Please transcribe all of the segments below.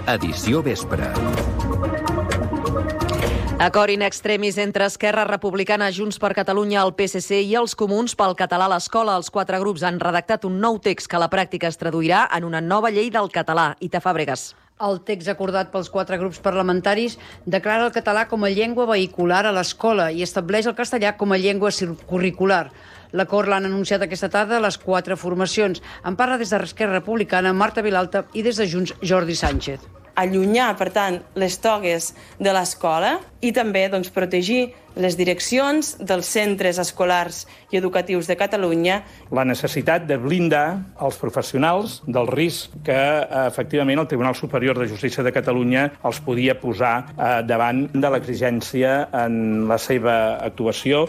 edició vespre. Acord in extremis entre Esquerra Republicana, Junts per Catalunya, el PSC i els Comuns pel català a l'escola. Els 4 grups han redactat un nou text que a la pràctica es traduirà en una nova llei del català. Ita Fàbregas. El text acordat pels 4 grups parlamentaris declara el català com a llengua vehicular a l'escola i estableix el castellà com a llengua curricular. L'acord l'han anunciat aquesta tarda les 4 formacions. En parla des d'Esquerra Republicana Marta Vilalta i des de Junts Jordi Sánchez. Allunyar, per tant, les togues de l'escola i també protegir les direccions dels centres escolars i educatius de Catalunya. La necessitat de blindar els professionals del risc que, efectivament, el Tribunal Superior de Justícia de Catalunya els podia posar davant de l'exigència en la seva actuació.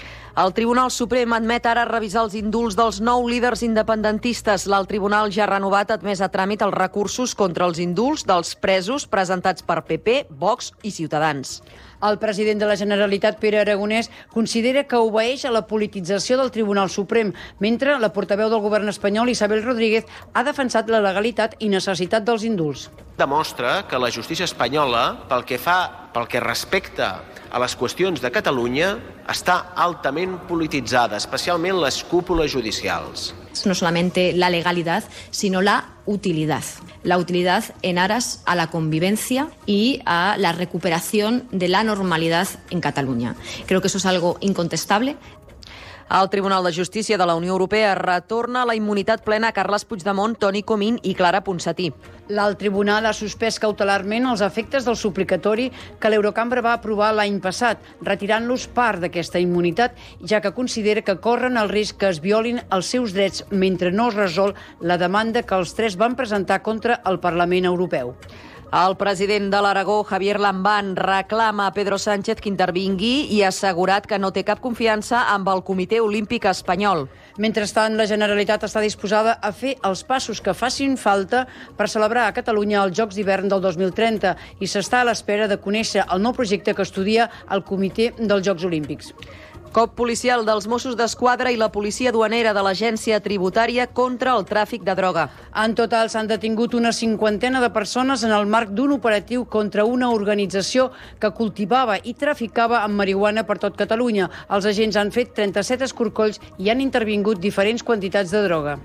El Tribunal Suprem admet ara revisar els indults dels 9 líders independentistes. L'alt tribunal ja ha renovat, admès a tràmit els recursos contra els indults dels presos presentats per PP, Vox i Ciutadans. El president de la Generalitat, Pere Aragonès, considera que obeeix a la politització del Tribunal Suprem, mentre la portaveu del govern espanyol, Isabel Rodríguez, ha defensat la legalitat i necessitat dels indults. Demostra que la justícia espanyola, pel que respecta a les qüestions de Catalunya, està altament polititzada, especialment les cúpules judicials. No solamente la legalidad, sino la utilidad. La utilidad en aras a la convivencia y a la recuperación de la normalidad en Cataluña. Creo que eso es algo incontestable. El Tribunal de Justícia de la Unió Europea retorna la immunitat plena a Carles Puigdemont, Toni Comín i Clara Ponsatí. L'alt tribunal ha suspès cautelarment els efectes del suplicatori que l'Eurocambra va aprovar l'any passat, retirant-los part d'aquesta immunitat, ja que considera que corren el risc que es violin els seus drets mentre no es resol la demanda que els 3 van presentar contra el Parlament Europeu. El president de l'Aragó, Javier Lambán, reclama a Pedro Sánchez que intervingui i ha assegurat que no té cap confiança amb el Comitè Olímpic Espanyol. Mentrestant, la Generalitat està disposada a fer els passos que facin falta per celebrar a Catalunya els Jocs d'Hivern del 2030 i s'està a l'espera de conèixer el nou projecte que estudia el Comitè dels Jocs Olímpics. Cop policial dels Mossos d'Esquadra i la policia duanera de l'Agència Tributària contra el tràfic de droga. En total s'han detingut una 50ena de persones en el marc d'un operatiu contra una organització que cultivava i traficava amb marihuana per tot Catalunya. Els agents han fet 37 escorcolls i han intervingut diferents quantitats de droga.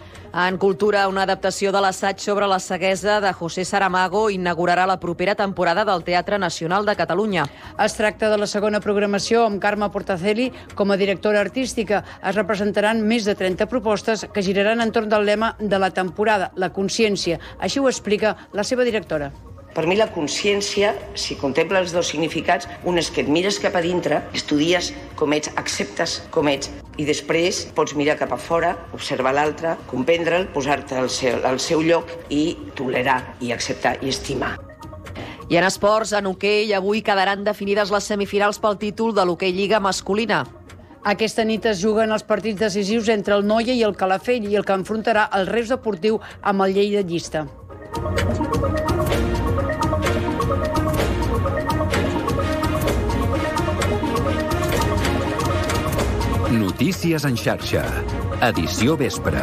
En cultura, una adaptació de l'assaig sobre la ceguesa de José Saramago inaugurarà la propera temporada del Teatre Nacional de Catalunya. Es tracta de la segona programació amb Carme Portacelli com a directora artística. Es representaran més de 30 propostes que giraran entorn del lema de la temporada, la consciència. Així ho explica la seva directora. Per mi la consciència, si contempla els 2 significats, un és que et mires cap a dintre, estudies com ets, acceptes com ets, i després pots mirar cap a fora, observar l'altre, comprendre'l, posar-te al seu lloc i tolerar, i acceptar, i estimar. I en esports, en hoquei, avui quedaran definides les semifinals pel títol de l'hoquei Lliga masculina. Aquesta nit es juguen els partits decisius entre el Noia i el Calafell i el que enfrontarà el Reus Deportiu amb el Lleida Llista. Notícies en xarxa. Edició vespre.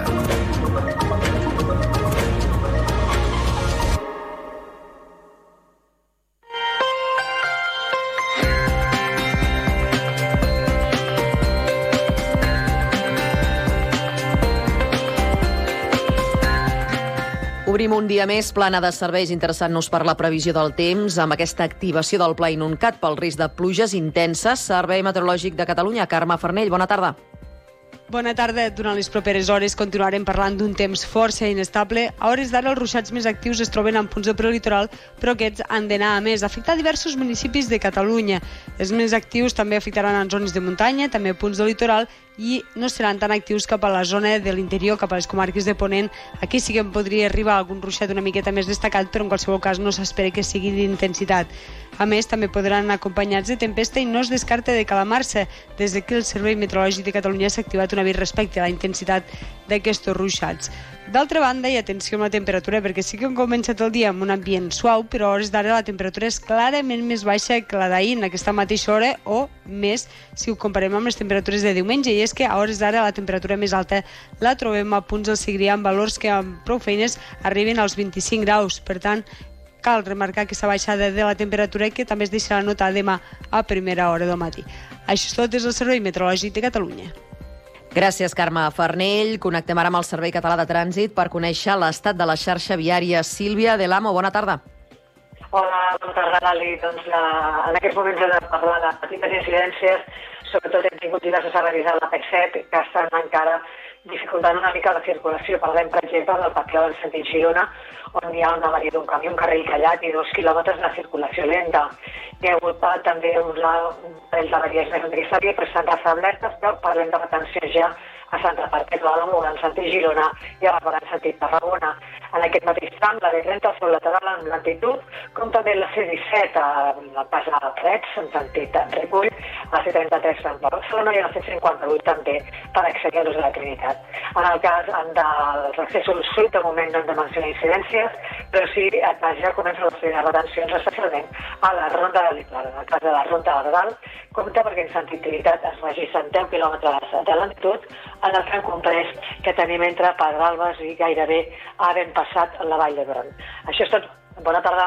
Obrim un dia més plana de serveis interessant-nos per la previsió del temps amb aquesta activació del Pla Inuncat pel risc de pluges intenses. Servei Meteorològic de Catalunya, Carme Farnell, bona tarda. Bona tarda. Durant les properes hores continuarem parlant d'un temps força inestable. A hores d'ara els ruixats més actius es troben en punts de prelitoral, però aquests han d'anar a més, afectar diversos municipis de Catalunya. Els més actius també afectaran en zones de muntanya, també punts de litoral, i no seran tan actius cap a la zona de l'interior, cap a les comarques de Ponent. Aquí sí que en podria arribar algun ruixat una miqueta més destacat, però en qualsevol cas no s'espera que sigui d'intensitat. A més, també podran anar acompanyats de tempesta i no es descarta de calamar-se. Des d'aquí el Servei Meteorològic de Catalunya s'ha activat un avís respecte a la intensitat d'aquests ruixats. D'altra banda, i atenció amb la temperatura, perquè sí que hem començat el dia amb un ambient suau, però a hores d'ara la temperatura és clarament més baixa que la d'ahir en aquesta mateixa hora, o més si ho comparem amb les temperatures de diumenge, i és que a hores d'ara la temperatura més alta la trobem a punts del Segrià amb valors que amb prou feines arriben als 25 graus. Per tant, Cal remarcar aquesta baixada de la temperatura que també es deixarà notar demà a primera hora del matí. Això és tot des del Servei Meteorològic de Catalunya. Gràcies, Carme Farnell. Connectem ara amb el Servei Català de Trànsit per conèixer l'estat de la xarxa viària. Sílvia de l'Amo, bona tarda. Hola, bona tarda, Lali. Doncs en aquests moments hem de parlar de petites incidències. Sobretot hem tingut diverses avaries a l'AP7 que estan encara dificultant una mica la circulació. Parlem, per exemple, del Papiol en sentit Girona, on hi ha una avaria d'un camió, un carril callat i 2 quilòmetres de circulació lenta. Hi ha hagut també un parell d'avaries més en aquesta via, però estan restablertes, però parlem de retenció ja a Santa Perpètua de Mogoda en sentit Girona i a Barberà en sentit Tarragona. En aquest mateix tram, la B30 sol lateral en lentitud, com també la C17 a la pas de Freds en sentit Ripoll, la C33 per Barcelona i la C58 també per accedir a l'ús de la Trinitat. En el cas dels accessos sud, de moment no hem de mencionar incidències, però sí ja comencen les primeres retencions, especialment a la Ronda de l'Iplar. En el cas de la Ronda de Dalt, compte perquè en sentit Trinitat es registren 10 quilòmetres de lentitud en el tram comprès que tenim entre Pedralbes i gairebé havent passat la Vall d'Hebron. Això és tot. Bona tarda.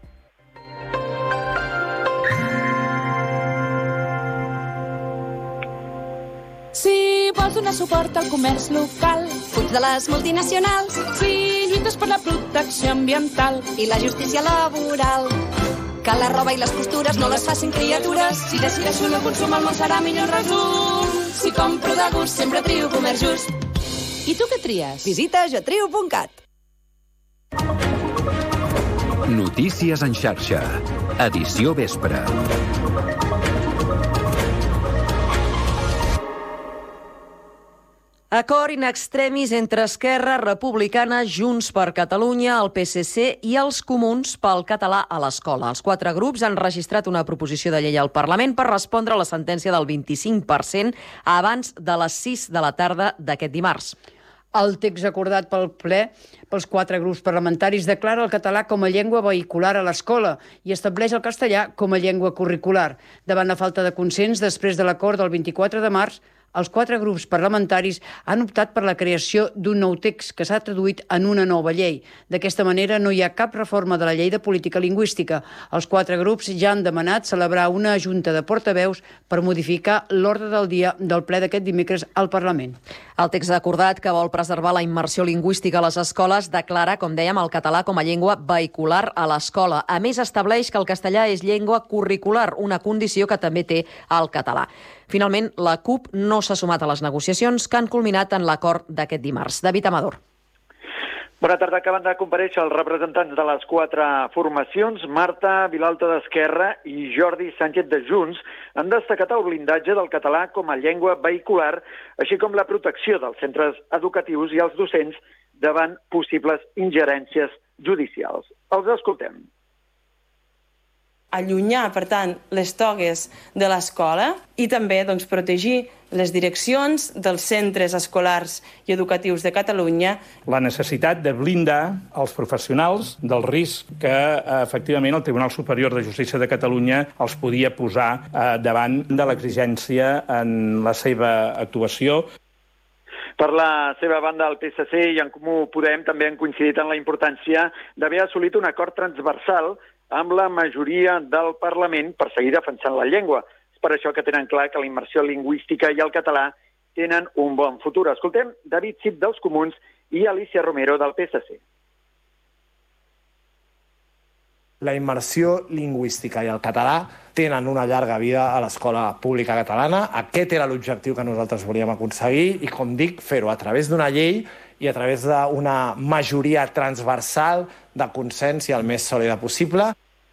Si vols donar suport al comerç local, fuig de les multinacionals. Si lluites per la protecció ambiental i la justícia laboral, que la roba i les costures no les facin criatures. Si decideixo no consum, el món serà millor resum. Si compro de gust, sempre trio comerç just. I tu què tries? Visita jatrio.cat. Notícies en xarxa. Edició vespre. Acord in extremis entre Esquerra Republicana, Junts per Catalunya, el PSC i els Comuns pel català a l'escola. Els 4 grups han registrat una proposició de llei al Parlament per respondre a la sentència del 25% abans de les 6 de la tarda d'aquest dimarts. El text acordat pel ple pels 4 grups parlamentaris declara el català com a llengua vehicular a l'escola i estableix el castellà com a llengua curricular. Davant la falta de consens, després de l'acord del 24 de març, els 4 grups parlamentaris han optat per la creació d'un nou text que s'ha traduït en una nova llei. D'aquesta manera no hi ha cap reforma de la llei de política lingüística. Els 4 grups ja han demanat celebrar una junta de portaveus per modificar l'ordre del dia del ple d'aquest dimecres al Parlament. El text acordat, que vol preservar la immersió lingüística a les escoles, declara, com dèiem, el català com a llengua vehicular a l'escola. A més, estableix que el castellà és llengua curricular, una condició que també té el català. Finalment, la CUP no s'ha sumat a les negociacions que han culminat en l'acord d'aquest dimarts. David Amador. Bona tarda. Acaben de comparèixer els representants de les 4 formacions. Marta Vilalta d'Esquerra i Jordi Sánchez de Junts han destacat el blindatge del català com a llengua vehicular, així com la protecció dels centres educatius i els docents davant possibles ingerències judicials. Els escoltem. Allunyar, per tant, les togues de l'escola i també protegir les direccions dels centres escolars i educatius de Catalunya. La necessitat de blindar els professionals del risc que, efectivament, el Tribunal Superior de Justícia de Catalunya els podia posar davant de l'exigència en la seva actuació. Per la seva banda, el PSC i en Comú Podem també han coincidit en la importància d'haver assolit un acord transversal amb la majoria del Parlament per seguir defensant la llengua. És per això que tenen clar que la immersió lingüística i el català tenen un bon futur. Escoltem David Cid dels Comuns i Alicia Romero del PSC. La immersió lingüística i el català tenen una llarga vida a l'escola pública catalana. Aquest era l'objectiu que nosaltres volíem aconseguir i, com dic, fer-ho a través d'una llei i a través d'una majoria transversal de consens i el més sòlida possible.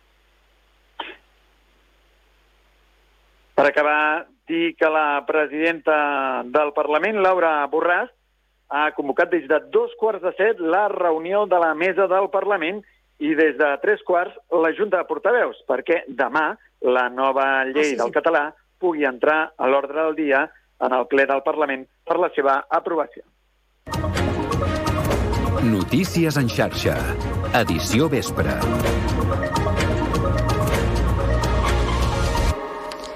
Per acabar, dir que la presidenta del Parlament, Laura Borràs, ha convocat des de 6:15 la reunió de la mesa del Parlament i des de 3:15 la Junta de Portaveus, perquè demà la nova llei del català pugui entrar a l'ordre del dia en el ple del Parlament per la seva aprovació. Notícies en xarxa. Edició vespre.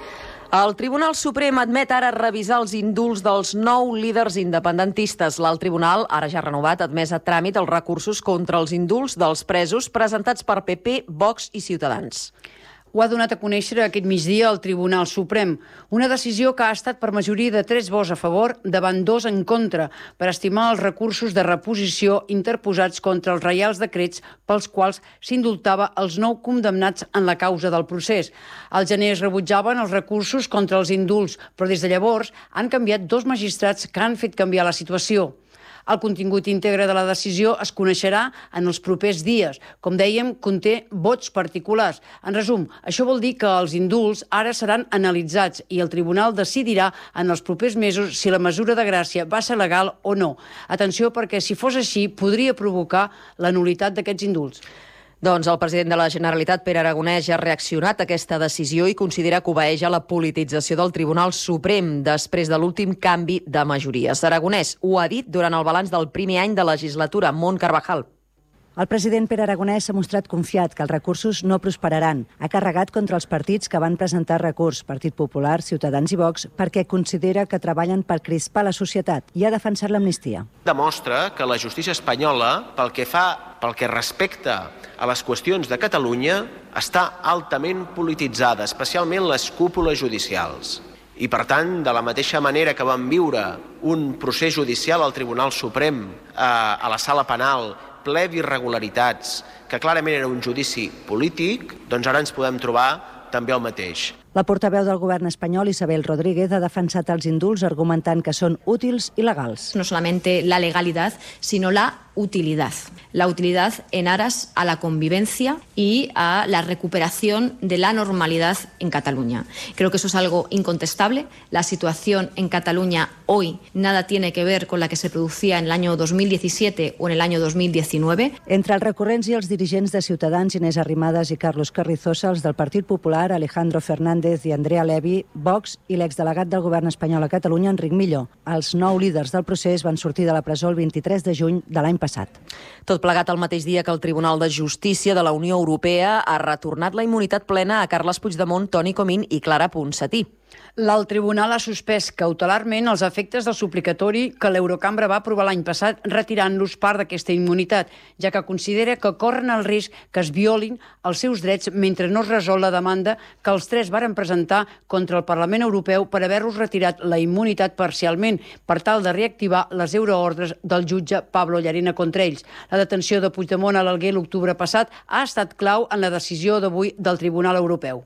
El Tribunal Suprem admet ara revisar els indults dels 9 líders independentistes. L'alt tribunal, ara ja renovat, ha admès a tràmit els recursos contra els indults dels presos presentats per PP, Vox i Ciutadans. Ho ha donat a conèixer aquest migdia el Tribunal Suprem, una decisió que ha estat per majoria de 3 vots a favor davant 2 en contra, per estimar els recursos de reposició interposats contra els reials decrets pels quals s'indultava els 9 condemnats en la causa del procés. Al gener es rebutjaven els recursos contra els indults, però des de llavors han canviat 2 magistrats que han fet canviar la situació. El contingut íntegre de la decisió es coneixerà en els propers dies. Com dèiem, conté vots particulars. En resum, això vol dir que els indults ara seran analitzats i el tribunal decidirà en els propers mesos si la mesura de gràcia va ser legal o no. Atenció, perquè si fos així podria provocar la nul·litat d'aquests indults. Doncs el president de la Generalitat, Pere Aragonès, ja ha reaccionat a aquesta decisió i considera que obeeix a la politització del Tribunal Suprem després de l'últim canvi de majories. Aragonès ho ha dit durant el balanç del primer any de legislatura. Mont Carvajal. El president Pere Aragonès s'ha mostrat confiat que els recursos no prosperaran. Ha carregat contra els partits que van presentar recurs, Partit Popular, Ciutadans i Vox, perquè considera que treballen per crispar la societat i ha defensat l'amnistia. Demostra que la justícia espanyola, pel que respecta a les qüestions de Catalunya, està altament polititzada, especialment les cúpules judicials. I, per tant, de la mateixa manera que vam viure un procés judicial al Tribunal Suprem, a la sala penal, ple d'irregularitats, que clarament era un judici polític, doncs ara ens podem trobar també el mateix. La portaveu del govern espanyol, Isabel Rodríguez, ha defensat els indults argumentant que són útils i legals. No solamente la legalidad, sino la utilidad. La utilidad en aras a la convivencia y a la recuperación de la normalidad en Cataluña. Creo que eso es algo incontestable. La situación en Cataluña hoy nada tiene que ver con la que se producía en el año 2017 o en el año 2019. Entre els recurrents i els dirigents de Ciutadans, Inés Arrimadas i Carlos Carrizosa, els del Partit Popular, Alejandro Fernández i Andrea Levy, Vox i l'exdelegat del govern espanyol a Catalunya, Enric Millo. Els 9 líders del procés van sortir de la presó el 23 de juny de l'any passat. Tot plegat el mateix dia que el Tribunal de Justícia de la Unió Europea ha retornat la immunitat plena a Carles Puigdemont, Toni Comín i Clara Ponsatí. L'alt tribunal ha suspès cautelarment els efectes del suplicatori que l'Eurocambra va aprovar l'any passat, retirant-los part d'aquesta immunitat, ja que considera que corren el risc que es violin els seus drets mentre no es resol la demanda que els 3 varen presentar contra el Parlament Europeu per haver-los retirat la immunitat parcialment, per tal de reactivar les euroordres del jutge Pablo Llarena contra ells. La detenció de Puigdemont a l'Alguer l'octubre passat ha estat clau en la decisió d'avui del Tribunal Europeu.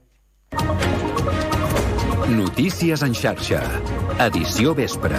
Notícies en xarxa. Edició vespre.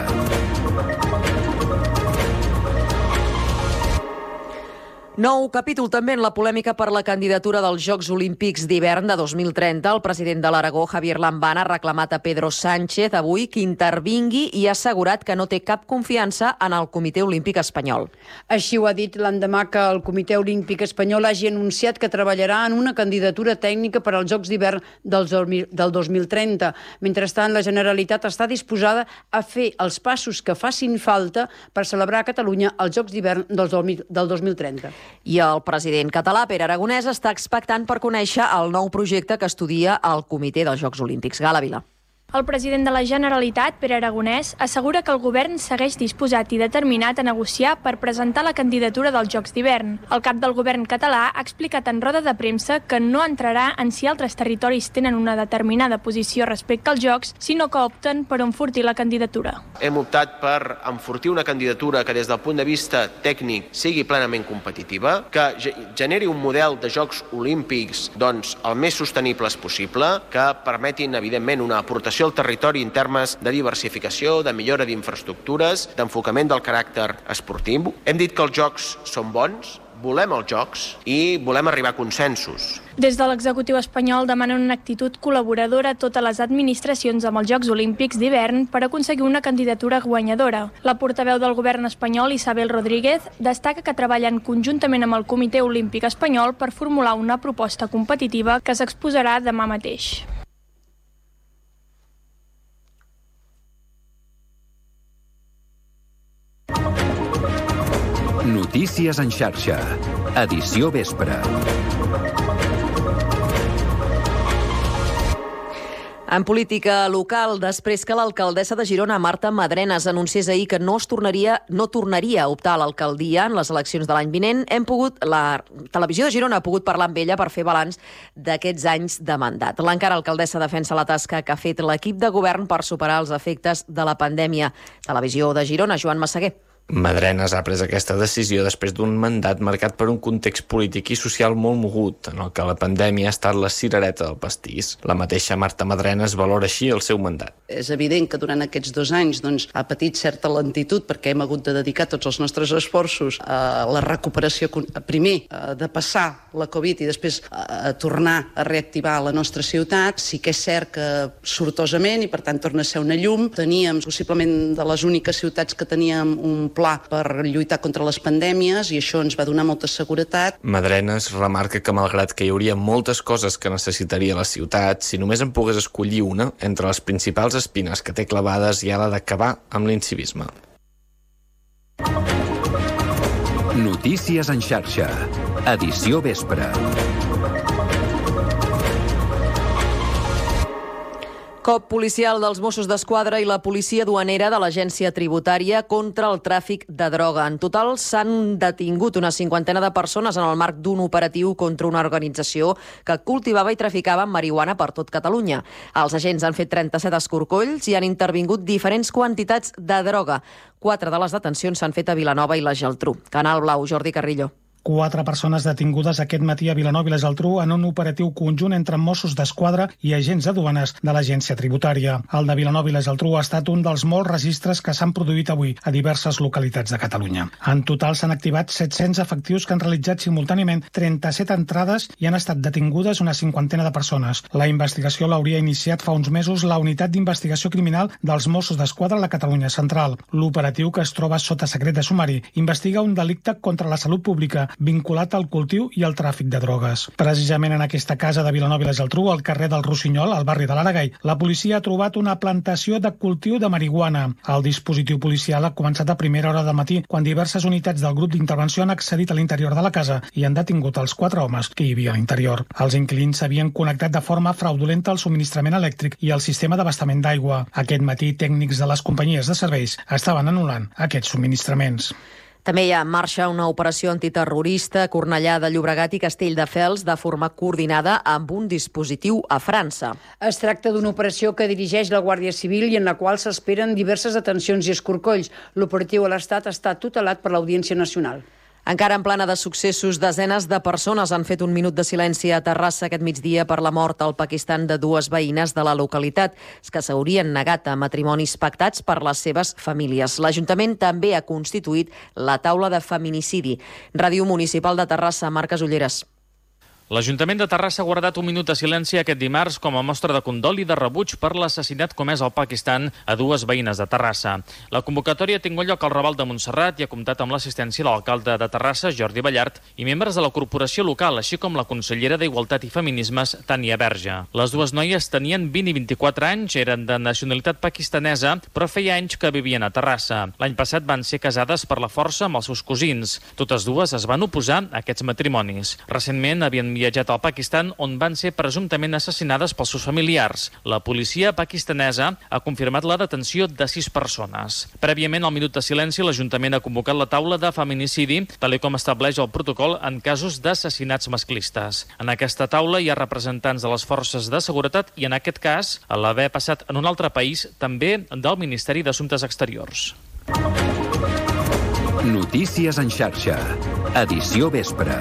Nou capítol també en la polèmica per la candidatura dels Jocs Olímpics d'hivern de 2030. El president de l'Aragó, Javier Lambán, ha reclamat a Pedro Sánchez avui que intervingui i ha assegurat que no té cap confiança en el Comitè Olímpic Espanyol. Així ho ha dit l'endemà que el Comitè Olímpic Espanyol hagi anunciat que treballarà en una candidatura tècnica per als Jocs d'hivern del 2030. Mentrestant, la Generalitat està disposada a fer els passos que facin falta per celebrar a Catalunya els Jocs d'hivern del 2030. I el president català, Pere Aragonès, està expectant per conèixer el nou projecte que estudia el Comitè dels Jocs Olímpics. Gala Vila. El president de la Generalitat, Pere Aragonès, assegura que el govern segueix disposat i determinat a negociar per presentar la candidatura dels Jocs d'hivern. El cap del govern català ha explicat en roda de premsa que no entrarà en si altres territoris tenen una determinada posició respecte als Jocs, sinó que opten per enfortir la candidatura. Hem optat per enfortir una candidatura que des del punt de vista tècnic sigui plenament competitiva, que generi un model de Jocs Olímpics el més sostenibles possible, que permetin, evidentment, una aportació al territori en termes de diversificació, de millora d'infraestructures, d'enfocament del caràcter esportiu. Hem dit que els jocs són bons, volem els jocs i volem arribar a consensos. Des de l'executiu espanyol demanen una actitud col·laboradora a totes les administracions amb els Jocs Olímpics d'hivern per aconseguir una candidatura guanyadora. La portaveu del govern espanyol, Isabel Rodríguez, destaca que treballen conjuntament amb el Comitè Olímpic Espanyol per formular una proposta competitiva que s'exposarà demà mateix. Notícies en xarxa. Edició vespre. En política local, després que l'alcaldessa de Girona, Marta Madrenas, anunciés ahir que no tornaria a optar a l'alcaldia en les eleccions de l'any vinent, la televisió de Girona ha pogut parlar amb ella per fer balanç d'aquests anys de mandat. L'encara alcaldessa defensa la tasca que ha fet l'equip de govern per superar els efectes de la pandèmia. Televisió de Girona, Joan Massaguer. Madrenas ha pres aquesta decisió després d'un mandat marcat per un context polític i social molt mogut, en el que la pandèmia ha estat la cirereta del pastís. La mateixa Marta Madrenas valora així el seu mandat. És evident que durant aquests 2 anys ha patit certa lentitud perquè hem hagut de dedicar tots els nostres esforços a la recuperació, primer de passar la Covid i després a tornar a reactivar la nostra ciutat. Sí que és cert que sortosament, i per tant torna a ser una llum, teníem possiblement de les úniques ciutats que teníem un pla per lluitar contra les pandèmies i això ens va donar molta seguretat. Madrenas remarca que malgrat que hi hauria moltes coses que necessitaria la ciutat, si només en pogués escollir una, entre les principals espines que té clavades hi ha la d'acabar amb l'incivisme. Notícies en xarxa. Edició vespre. Cop policial dels Mossos d'Esquadra i la policia duanera de l'Agència Tributària contra el tràfic de droga. En total s'han detingut una 50ena de persones en el marc d'un operatiu contra una organització que cultivava i traficava marihuana per tot Catalunya. Els agents han fet 37 escorcolls i han intervingut diferents quantitats de droga. 4 de les detencions s'han fet a Vilanova i la Geltrú. Canal Blau, Jordi Carrillo. 4 persones detingudes aquest matí a Vilanova i la Geltrú en un operatiu conjunt entre Mossos d'Esquadra i agents de duanes de l'Agència Tributària. El de Vilanova i la Geltrú ha estat un dels molts registres que s'han produït avui a diverses localitats de Catalunya. En total s'han activat 700 efectius que han realitzat simultàniament 37 entrades i han estat detingudes una 50ena de persones. La investigació l'hauria iniciat fa uns mesos la Unitat d'Investigació Criminal dels Mossos d'Esquadra a la Catalunya Central. L'operatiu, que es troba sota secret de sumari, investiga un delicte contra la salut pública vinculat al cultiu i al tràfic de drogues. Precisament en aquesta casa de Vilanova i la Geltrú, al carrer del Rossinyol, al barri de l'Aragai, la policia ha trobat una plantació de cultiu de marihuana. El dispositiu policial ha començat a primera hora del matí, quan diverses unitats del grup d'intervenció han accedit a l'interior de la casa i han detingut els 4 homes que hi havia a l'interior. Els inquilins s'havien connectat de forma fraudulenta al subministrament elèctric i al sistema d'abastament d'aigua. Aquest matí, tècnics de les companyies de serveis estaven anul·lant aquests subministraments. També hi ha en marxa una operació antiterrorista a Cornellà de Llobregat i Castelldefels de forma coordinada amb un dispositiu a França. Es tracta d'una operació que dirigeix la Guàrdia Civil i en la qual s'esperen diverses detencions i escorcolls. L'operatiu a l'Estat està tutelat per l'Audiència Nacional. Encara en plana de successos, desenes de persones han fet un minut de silenci a Terrassa aquest migdia per la mort al Pakistan de 2 veïnes de la localitat, que s'haurien negat a matrimonis pactats per les seves famílies. L'Ajuntament també ha constituït la taula de feminicidi. Ràdio Municipal de Terrassa, Marc Casulleres. L'Ajuntament de Terrassa ha guardat un minut de silenci aquest dimarts com a mostra de condol i de rebuig per l'assassinat comès al Pakistan a 2 veïnes de Terrassa. La convocatòria ha tingut lloc al Raval de Montserrat i ha comptat amb l'assistència de l'alcalde de Terrassa, Jordi Ballart, i membres de la corporació local, així com la consellera d'Igualtat i Feminismes, Tània Verge. Les 2 noies tenien 20 i 24 anys, eren de nacionalitat pakistanesa, però feia anys que vivien a Terrassa. L'any passat van ser casades per la força amb els seus cosins. Totes 2 es van oposar a aquests matrimonis. Recentment havien viatjat al Pakistan, on van ser presumptament assassinades pels seus familiars. La policia pakistanesa ha confirmat la detenció de 6 persones. Prèviament al minut de silenci, l'Ajuntament ha convocat la taula de feminicidi, tal com estableix el protocol en casos d'assassinats masclistes. En aquesta taula hi ha representants de les forces de seguretat i, en aquest cas, a l'haver passat en un altre país, també del Ministeri d'Assumptes Exteriors. Notícies en xarxa. Edició vespre.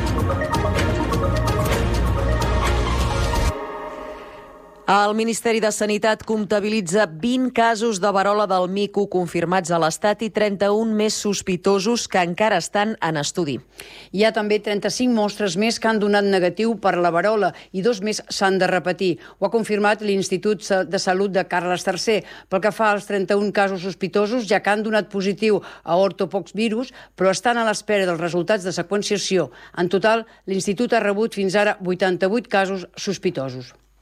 El Ministeri de Sanitat comptabilitza 20 casos de verola del mico confirmats a l'Estat i 31 més sospitosos que encara estan en estudi. Hi ha també 35 mostres més que han donat negatiu per la verola i 2 més s'han de repetir. Ho ha confirmat l'Institut de Salut de Carles III. Pel que fa als 31 casos sospitosos, ja que han donat positiu a ortopoxvirus, però estan a l'espera dels resultats de seqüenciació. En total, l'Institut ha rebut fins ara 88 casos sospitosos.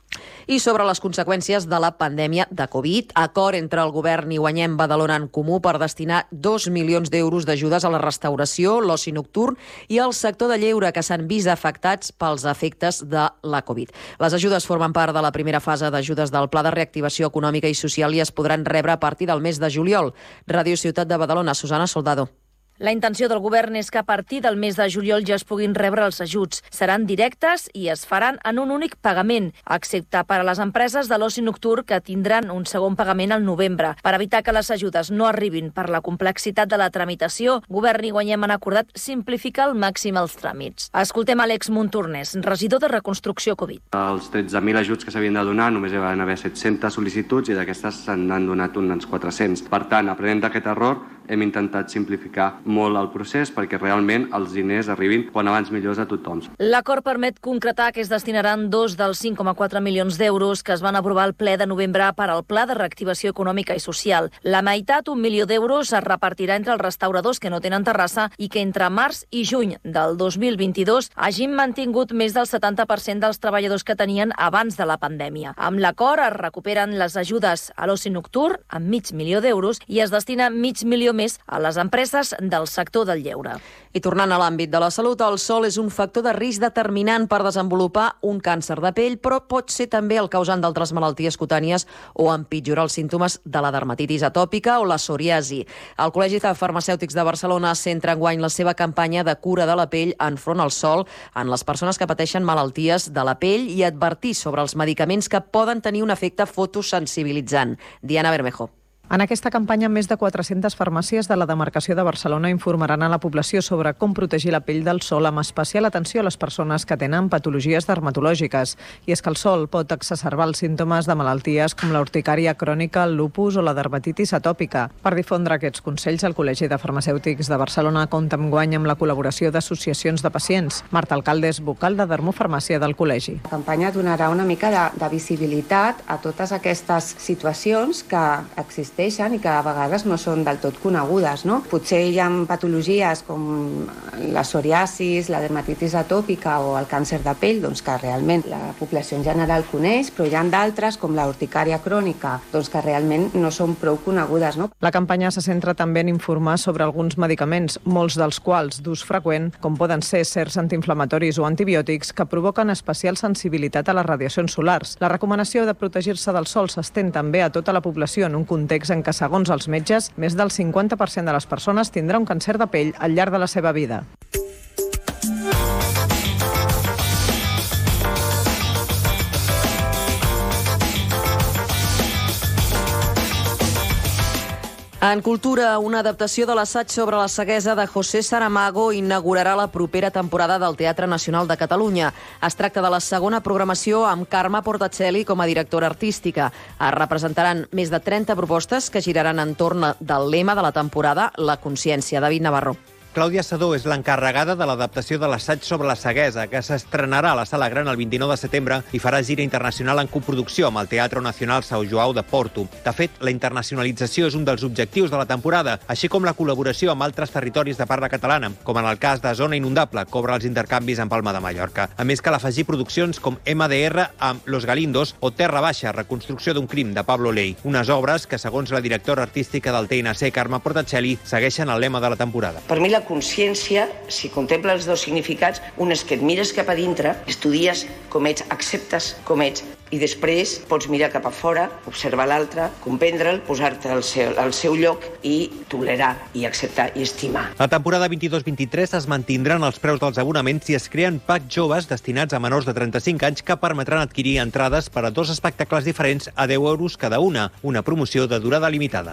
I sobre les conseqüències de la pandèmia de Covid, acord entre el govern i Guanyem Badalona en Comú per destinar 2 milions d'euros d'ajudes a la restauració, l'oci nocturn i al sector de lleure que s'han vist afectats pels efectes de la Covid. Les ajudes formen part de la primera fase d'ajudes del Pla de Reactivació Econòmica i Social i es podran rebre a partir del mes de juliol. Ràdio Ciutat de Badalona, Susana Soldado. La intenció del govern és que a partir del mes de juliol ja es puguin rebre els ajuts. Seran directes i es faran en un únic pagament, excepte per a les empreses de l'oci nocturn que tindran un segon pagament al novembre. Per evitar que les ajudes no arribin per la complexitat de la tramitació, Govern i Guanyem han acordat simplificar al màxim els tràmits. Escoltem Àlex Montornès, regidor de Reconstrucció Covid. Els 13.000 ajuts que s'havien de donar només hi van haver 700 sol·licituds i d'aquestes se n'han donat uns 400. Per tant, aprenent d'aquest error, hem intentat simplificar molt el procés perquè realment els diners arribin quan abans millors a tothom. L'acord permet concretar que es destinaran 2 dels 5,4 milions d'euros que es van aprovar al ple de novembre per al Pla de Reactivació Econòmica i Social. La meitat, 1 milió d'euros, es repartirà entre els restauradors que no tenen terrassa i que entre març i juny del 2022 hagin mantingut més del 70% dels treballadors que tenien abans de la pandèmia. Amb l'acord es recuperen les ajudes a l'oci nocturn amb mig milió d'euros i es destina mig milió més a les empreses del sector del lleure. I tornant a l'àmbit de la salut, el sol és un factor de risc determinant per desenvolupar un càncer de pell, però pot ser també el causant d'altres malalties cutànies o empitjorar els símptomes de la dermatitis atòpica o la psoriasi. El Col·legi de Farmacèutics de Barcelona centra enguany la seva campanya de cura de la pell enfront al sol en les persones que pateixen malalties de la pell i advertir sobre els medicaments que poden tenir un efecte fotosensibilitzant. Diana Bermejo. En aquesta campanya, més de 400 farmàcies de la demarcació de Barcelona informaran a la població sobre com protegir la pell del sol, amb especial atenció a les persones que tenen patologies dermatològiques. I és que el sol pot exacerbar els símptomes de malalties com la urticària crònica, el lupus o la dermatitis atòpica. Per difondre aquests consells, el Col·legi de Farmacèutics de Barcelona compta enguany amb la col·laboració d'associacions de pacients. Marta Alcalde és vocal de dermofarmàcia del col·legi. La campanya donarà una mica de visibilitat a totes aquestes situacions que existeixen i que a vegades no són del tot conegudes, no? Potser hi ha patologies com la psoriasis, la dermatitis atòpica o el càncer de pell, doncs que realment la població en general coneix, però hi ha d'altres, com la urticària crònica, doncs que realment no són prou conegudes, no? La campanya se centra també en informar sobre alguns medicaments, molts dels quals d'ús freqüent, com poden ser certs antiinflamatoris o antibiòtics, que provoquen especial sensibilitat a les radiacions solars. La recomanació de protegir-se del sol s'estén també a tota la població en un context en què, segons els metges, més del 50% de les persones tindrà un càncer de pell al llarg de la seva vida. En cultura, una adaptació de l'assaig sobre la ceguesa de José Saramago inaugurarà la propera temporada del Teatre Nacional de Catalunya. Es tracta de la segona programació amb Carme Portacelli com a directora artística. Es representaran més de 30 propostes que giraran entorn del lema de la temporada, la consciència. David Navarro. Clàudia Sedó és l'encarregada de l'adaptació de l'assaig sobre la ceguesa, que s'estrenarà a la Sala Gran el 29 de setembre i farà gira internacional en coproducció amb el Teatre Nacional São João de Porto. De fet, la internacionalització és un dels objectius de la temporada, així com la col·laboració amb altres territoris de parla catalana, com en el cas de Zona Inundable, que obre els intercanvis amb Palma de Mallorca. A més, cal afegir produccions com MDR amb Los Galindos o Terra Baixa, reconstrucció d'un crim, de Pablo Ley. Unes obres que, segons la directora artística del TNC, Carme Portacelli, segueixen el lema de la temporada. Per mi la consciència, si contempla els dos significats, un és que et mires cap a dintre, estudies com ets, acceptes com ets, i després pots mirar cap a fora, observar l'altre, comprendre'l, posar-te al seu lloc i tolerar, i acceptar, i estimar. La temporada 22-23 es mantindran els preus dels abonaments i es creen packs joves destinats a menors de 35 anys que permetran adquirir entrades per a 2 espectacles diferents a 10 euros cada una promoció de durada limitada.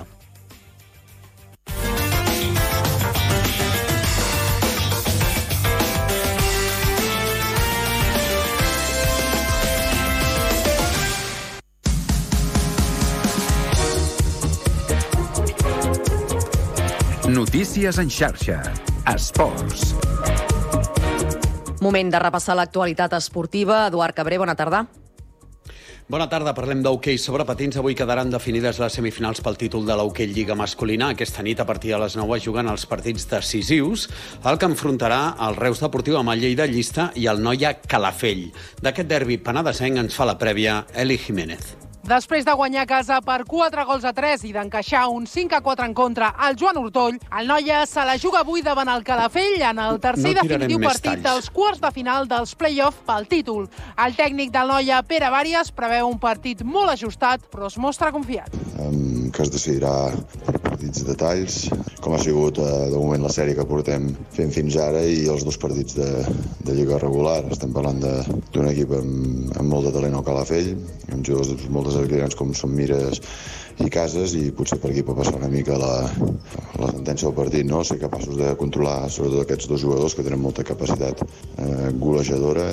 Notícies en xarxa. Esports. Moment de repassar l'actualitat esportiva. Eduard Cabré, bona tarda. Bona tarda, parlem d'hoquei sobre patins. Avui quedaran definides les semifinals pel títol de l'hoquei Lliga masculina. Aquesta nit, a partir de les 9, juguen els partits decisius, el que enfrontarà el Reus Deportiu amb el Lleida Llista i el Noia Calafell. D'aquest derbi penedesenc ens fa la prèvia Eli Jiménez. Després de guanyar a casa per 4-3 i d'encaixar un 5-4 en contra al Joan Ortoll, el Noia se la juga avui davant el Calafell en el tercer i definitiu partit dels quarts de final dels play-off pel títol. El tècnic del Noia, Pere Vàries, preveu un partit molt ajustat, però es mostra confiat. Que es decidirà per partits de detalls, com ha sigut de moment la sèrie que portem fent fins ara i els dos partits de Lliga regular. Estem parlant d'un equip amb molt de talent al Calafell, amb jugadors moltes grans com són Mires i Casas, i potser per aquí pot passar una mica la sentència del partit, no? Ser capaços de controlar sobretot aquests dos jugadors que tenen molta capacitat golejadora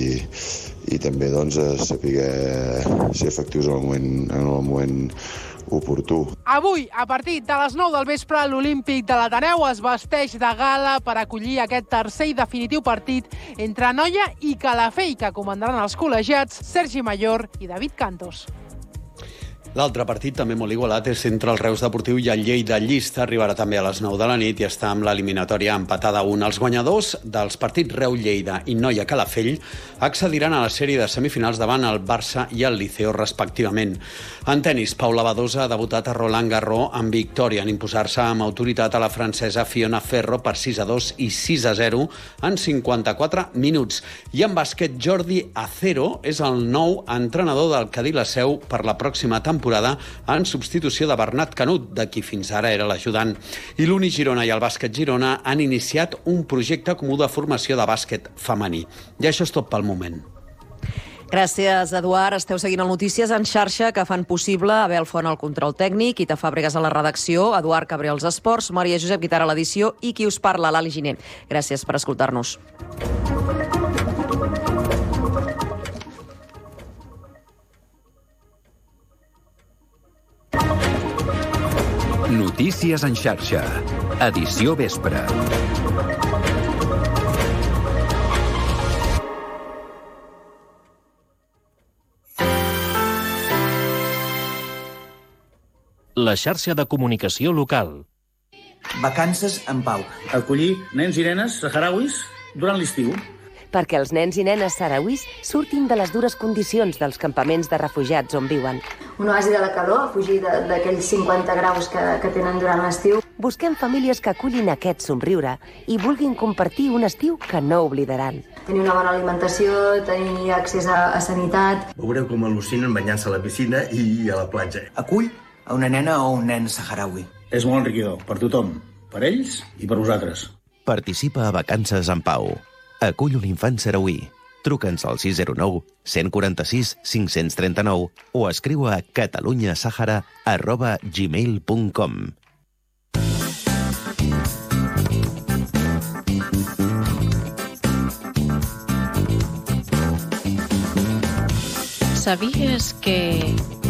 i també doncs saber ser efectius en el moment oportú. Avui, a partir de les 9 del vespre, l'Olímpic de l'Ateneu es vesteix de gala per acollir aquest tercer i definitiu partit entre Noia i Calafell, que comandaran els col·legiats Sergi Mayor i David Cantos. L'altre partit, també molt igualat, és entre el Reus Deportiu i el Lleida Llista. Arribarà també a les 9 de la nit i està amb l'eliminatòria empatada a 1. Els guanyadors dels partits Reus-Lleida i Noia-Calafell accediran a la sèrie de semifinals davant el Barça i el Liceo, respectivament. En tenis, Paula Badosa ha debutat a Roland Garros amb victòria en imposar-se amb autoritat a la francesa Fiona Ferro per 6-2 i 6-0 en 54 minuts. I en bàsquet, Jordi Acero és el nou entrenador del Cadí La Seu per la pròxima temporada en substitució de Bernat Canut, de qui fins ara era l'ajudant. I l'Uni Girona i el Bàsquet Girona han iniciat un projecte comú de formació de bàsquet femení. I això és tot pel moment. Gràcies, Eduard. Esteu seguint el Notícies en xarxa, que fan possible Abel Font al control tècnic, Ita Fàbregas a la redacció, Eduard Cabré als esports, Maria Josep Guitar a l'edició i qui us parla, l'Ali Giner. Gràcies per escoltar-nos. Notícies en xarxa. Edició vespre. La xarxa de comunicació local. Vacances en pau. Acollir nens i nenes saharauis durant l'estiu. Perquè els nens i nenes saharauis surtin de les dures condicions dels campaments de refugiats on viuen. Un oasi de la calor, a fugir d'aquells 50 graus que tenen durant l'estiu. Busquem famílies que acullin aquest somriure i vulguin compartir un estiu que no oblidaran. Tenir una bona alimentació, tenir accés a sanitat. Veureu com al·lucinen banyant-se a la piscina i a la platja. Acull a una nena o un nen saharaui. És molt enriquidor, per tothom, per ells i per vosaltres. Participa a Vacances en Pau. Acull un infant sarauí. Truca'ns al 609 146 539 o escriu a catalunyasahara@gmail.com. Sabies que...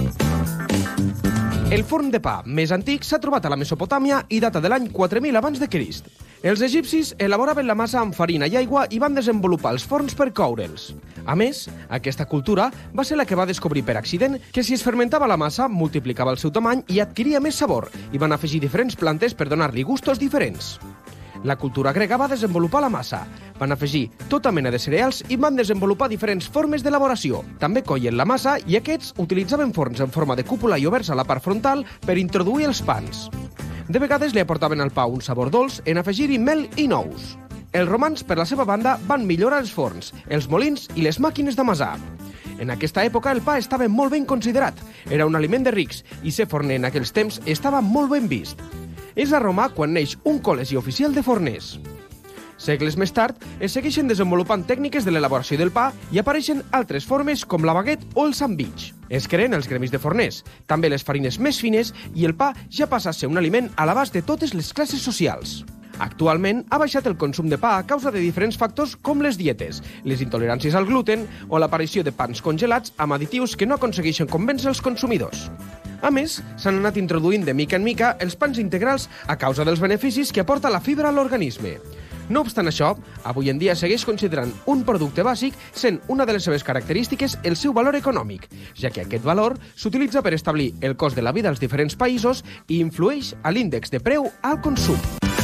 El forn de pa més antic s'ha trobat a la Mesopotàmia i data de l'any 4000 abans de Crist. Els egipcis elaboraven la massa amb farina i aigua i van desenvolupar els forns per coure'ls. A més, aquesta cultura va ser la que va descobrir per accident que si es fermentava la massa, multiplicava el seu tamany i adquiria més sabor, i van afegir diferents plantes per donar-li gustos diferents. La cultura grega va desenvolupar la massa, van afegir tota mena de cereals i van desenvolupar diferents formes d'elaboració. També coien la massa i aquests utilitzaven forns en forma de cúpula i oberts a la part frontal per introduir els pans. De vegades li aportaven al pa un sabor dolç en afegir-hi mel i nous. Els romans, per la seva banda, van millorar els forns, els molins i les màquines d'amasar. En aquesta època el pa estava molt ben considerat, era un aliment de rics i ser forner en aquells temps estava molt ben vist. És a Roma quan neix un col·legi oficial de forners. Segles més tard, es segueixen desenvolupant tècniques de l'elaboració del pa i apareixen altres formes com la baguette o el sandwich. Es creen els gremis de forners, també les farines més fines i el pa ja passa a ser un aliment a l'abast de totes les classes socials. Actualment ha baixat el consum de pa a causa de diferents factors com les dietes, les intoleràncies al gluten o l'aparició de pans congelats amb additius que no aconsegueixen convèncer els consumidors. A més, s'han anat introduint de mica en mica els pans integrals a causa dels beneficis que aporta la fibra a l'organisme. No obstant això, avui en dia segueix considerant un producte bàsic sent una de les seves característiques el seu valor econòmic, ja que aquest valor s'utilitza per establir el cost de la vida als diferents països i influeix a l'índex de preu al consum.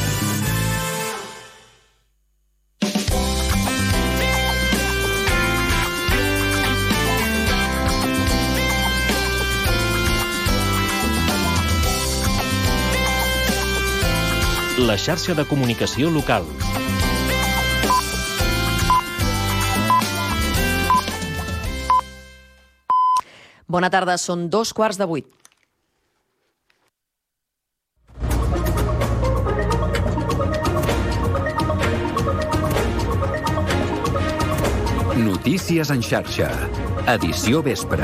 La xarxa de comunicació local. Bona tarda, són 7:15. Notícies en xarxa. Edició vespre.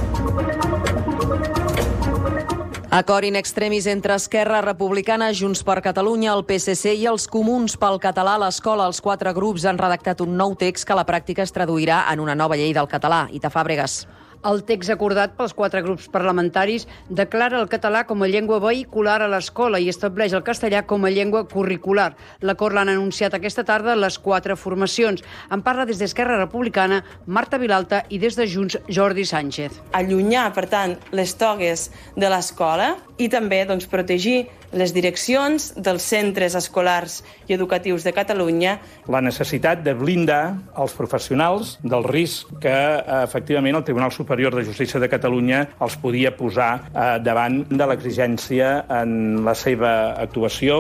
Acord in extremis entre Esquerra Republicana, Junts per Catalunya, el PSC i els Comuns pel català a l'escola. Els 4 grups han redactat un nou text que a la pràctica es traduirà en una nova llei del català. Ita Fàbregas. El text acordat pels 4 grups parlamentaris declara el català com a llengua vehicular a l'escola i estableix el castellà com a llengua curricular. L'acord l'han anunciat aquesta tarda les 4 formacions. En parla des d'Esquerra Republicana Marta Vilalta i des de Junts Jordi Sánchez. Allunyar, per tant, les togues de l'escola i també protegir les direccions dels centres escolars i educatius de Catalunya. La necessitat de blindar els professionals del risc que efectivament el Tribunal Superior de Justícia de Catalunya els podia posar davant de l'exigència en la seva actuació.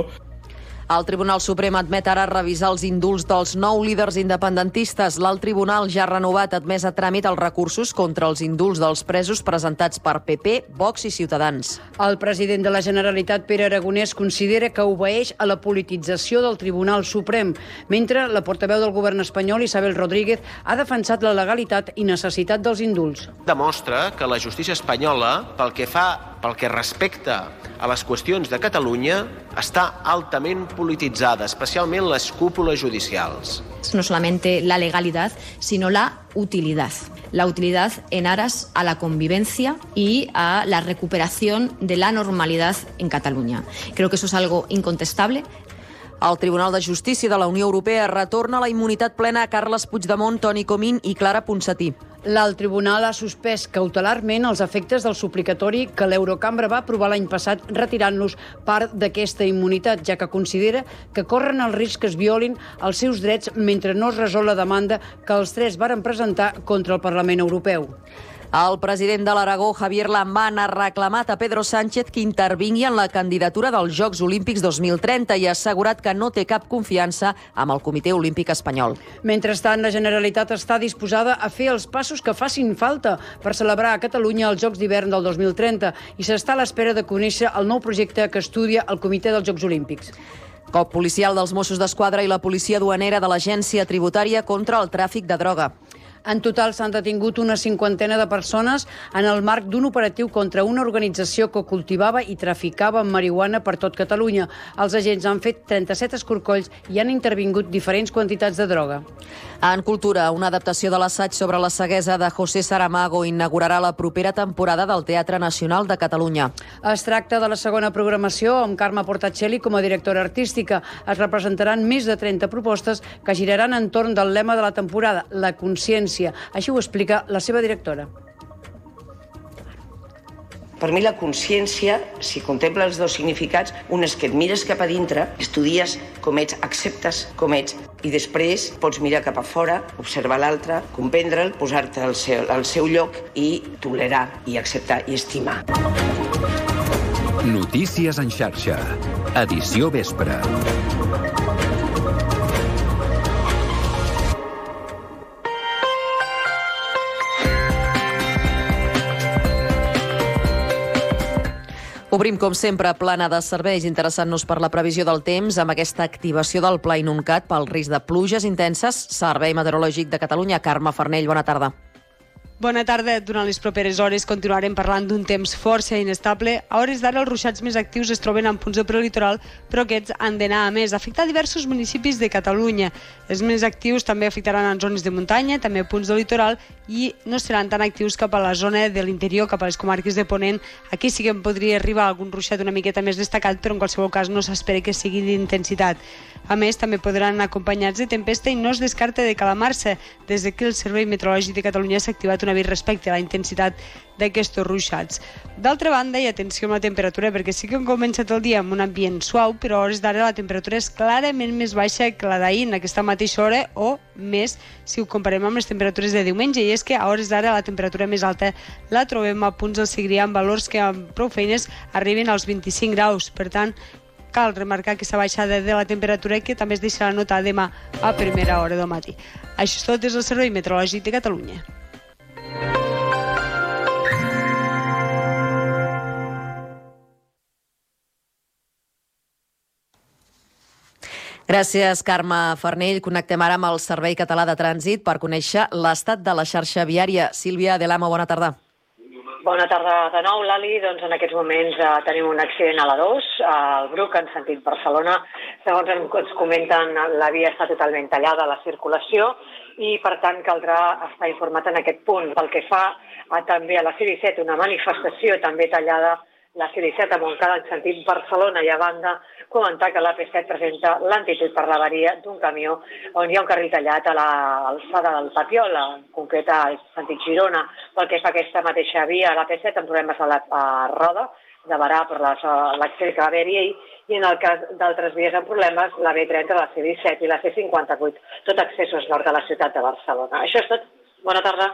El Tribunal Suprem admet ara revisar els indults dels 9 líders independentistes. L'alt tribunal ja ha renovat, admès a tràmit els recursos contra els indults dels presos presentats per PP, Vox i Ciutadans. El president de la Generalitat, Pere Aragonès, considera que obeeix a la politització del Tribunal Suprem, mentre la portaveu del govern espanyol, Isabel Rodríguez, ha defensat la legalitat i necessitat dels indults. Demostra que la justícia espanyola, pel que respecta a les qüestions de Catalunya, està altament polititzada, especialment les cúpules judicials. No solamente la legalidad, sino la utilidad. La utilidad en aras a la convivencia y a la recuperación de la normalidad en Cataluña. Creo que eso es algo incontestable. El Tribunal de Justícia de la Unió Europea retorna la immunitat plena a Carles Puigdemont, Toni Comín i Clara Ponsatí. L'alt tribunal ha suspès cautelarment els efectes del suplicatori que l'Eurocambra va aprovar l'any passat retirant-los part d'aquesta immunitat, ja que considera que corren el risc que es violin els seus drets mentre no es resol la demanda que els 3 varen presentar contra el Parlament Europeu. El president de l'Aragó, Javier Lambán, ha reclamat a Pedro Sánchez que intervingui en la candidatura dels Jocs Olímpics 2030 i ha assegurat que no té cap confiança amb el Comitè Olímpic Espanyol. Mentrestant, la Generalitat està disposada a fer els passos que facin falta per celebrar a Catalunya els Jocs d'hivern del 2030 i s'està a l'espera de conèixer el nou projecte que estudia el Comitè dels Jocs Olímpics. Cop policial dels Mossos d'Esquadra i la policia duanera de l'Agència Tributària contra el tràfic de droga. En total s'han detingut una 50ena de persones en el marc d'un operatiu contra una organització que cultivava i traficava amb marihuana per tot Catalunya. Els agents han fet 37 escorcolls i han intervingut diferents quantitats de droga. En cultura, una adaptació de l'assaig sobre la ceguesa de José Saramago inaugurarà la propera temporada del Teatre Nacional de Catalunya. Es tracta de la segona programació amb Carme Portacelli com a directora artística. Es representaran més de 30 propostes que giraran entorn del lema de la temporada, la consciència. Així ho explica la seva directora. Per mi la consciència, si contempla els 2 significats, un és que et mires cap a dintre, estudies com ets, acceptes com ets, i després pots mirar cap a fora, observar l'altre, comprendre'l, posar-te al seu lloc i tolerar, i acceptar, i estimar. Notícies en xarxa. Edició vespre. Obrim, com sempre, plana de serveis, interessant-nos per la previsió del temps amb aquesta activació del Pla Inuncat pel risc de pluges intenses. Servei Meteorològic de Catalunya. Carme Farnell, bona tarda. Bona tarda. Durant les properes hores continuarem parlant d'un temps força inestable. A hores d'ara els ruixats més actius es troben en punts del prelitoral, però aquests han d'anar a més, afectar diversos municipis de Catalunya. Els més actius també afectaran en zones de muntanya, també punts del litoral, i no seran tan actius cap a la zona de l'interior, cap a les comarques de Ponent. Aquí sí que podria arribar algun ruixat una miqueta més destacat, però en qualsevol cas no s'espera que sigui d'intensitat. A més, també podran anar acompanyats de tempesta i no es descarta de calamar-se. Des que el Servei Meteorològic de Catalunya s'ha activat un avís respecte a la intensitat d'aquests ruixats. D'altra banda, i atenció amb la temperatura, perquè sí que hem començat el dia amb un ambient suau, però a hores d'ara la temperatura és clarament més baixa que la d'ahir en aquesta mateixa hora, o més si ho comparem amb les temperatures de diumenge, i és que a hores d'ara la temperatura més alta la trobem a punts del Segrià amb valors que amb prou feines arriben als 25 graus. Per tant, cal remarcar aquesta baixada de la temperatura que també es deixarà notar demà a primera hora del matí. Això és tot des del Servei Meteorològic de Catalunya. Gràcies, Carme Farnell. Connectem ara amb el Servei Català de Trànsit per conèixer l'estat de la xarxa viària. Sílvia Delamo, bona tarda. Bona tarda de nou, Lali. Doncs en aquests moments tenim un accident a la 2, al Bruc, en sentit Barcelona. Segons ens comenten, la via està totalment tallada, la circulació, i per tant caldrà estar informat en aquest punt. Pel que fa també a la C-17, una manifestació també tallada, la C-17 a Montcada en sentit Barcelona, i a banda comentar que l'AP7 presenta l'antitud per l'avaria d'un camió on hi ha un carril tallat a l'alçada del Papiol, en concret al sentit Girona. Pel que fa a aquesta mateixa via, l'AP7 amb problemes a la roda de Barà per l'accés que va haver-hi, i en el cas d'altres vies amb problemes, la B30, la C-17 i la C-58, tot accessos nord de la ciutat de Barcelona. Això és tot. Bona tarda.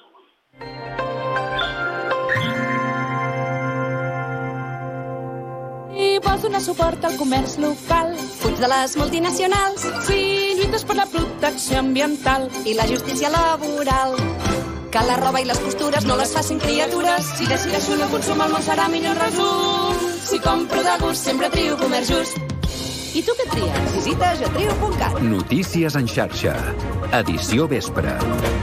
I vols donar suport al comerç local. Fuig de les multinacionals. Sí, lluites per la protecció ambiental. I la justícia laboral. Que la roba i les costures no les facin criatures. Si decideixo no consum, el món serà millor en resum. Si compro de gust, sempre trio comerç just. I tu què tries? Visita jotrio.cat. Notícies en xarxa. Edició vespre.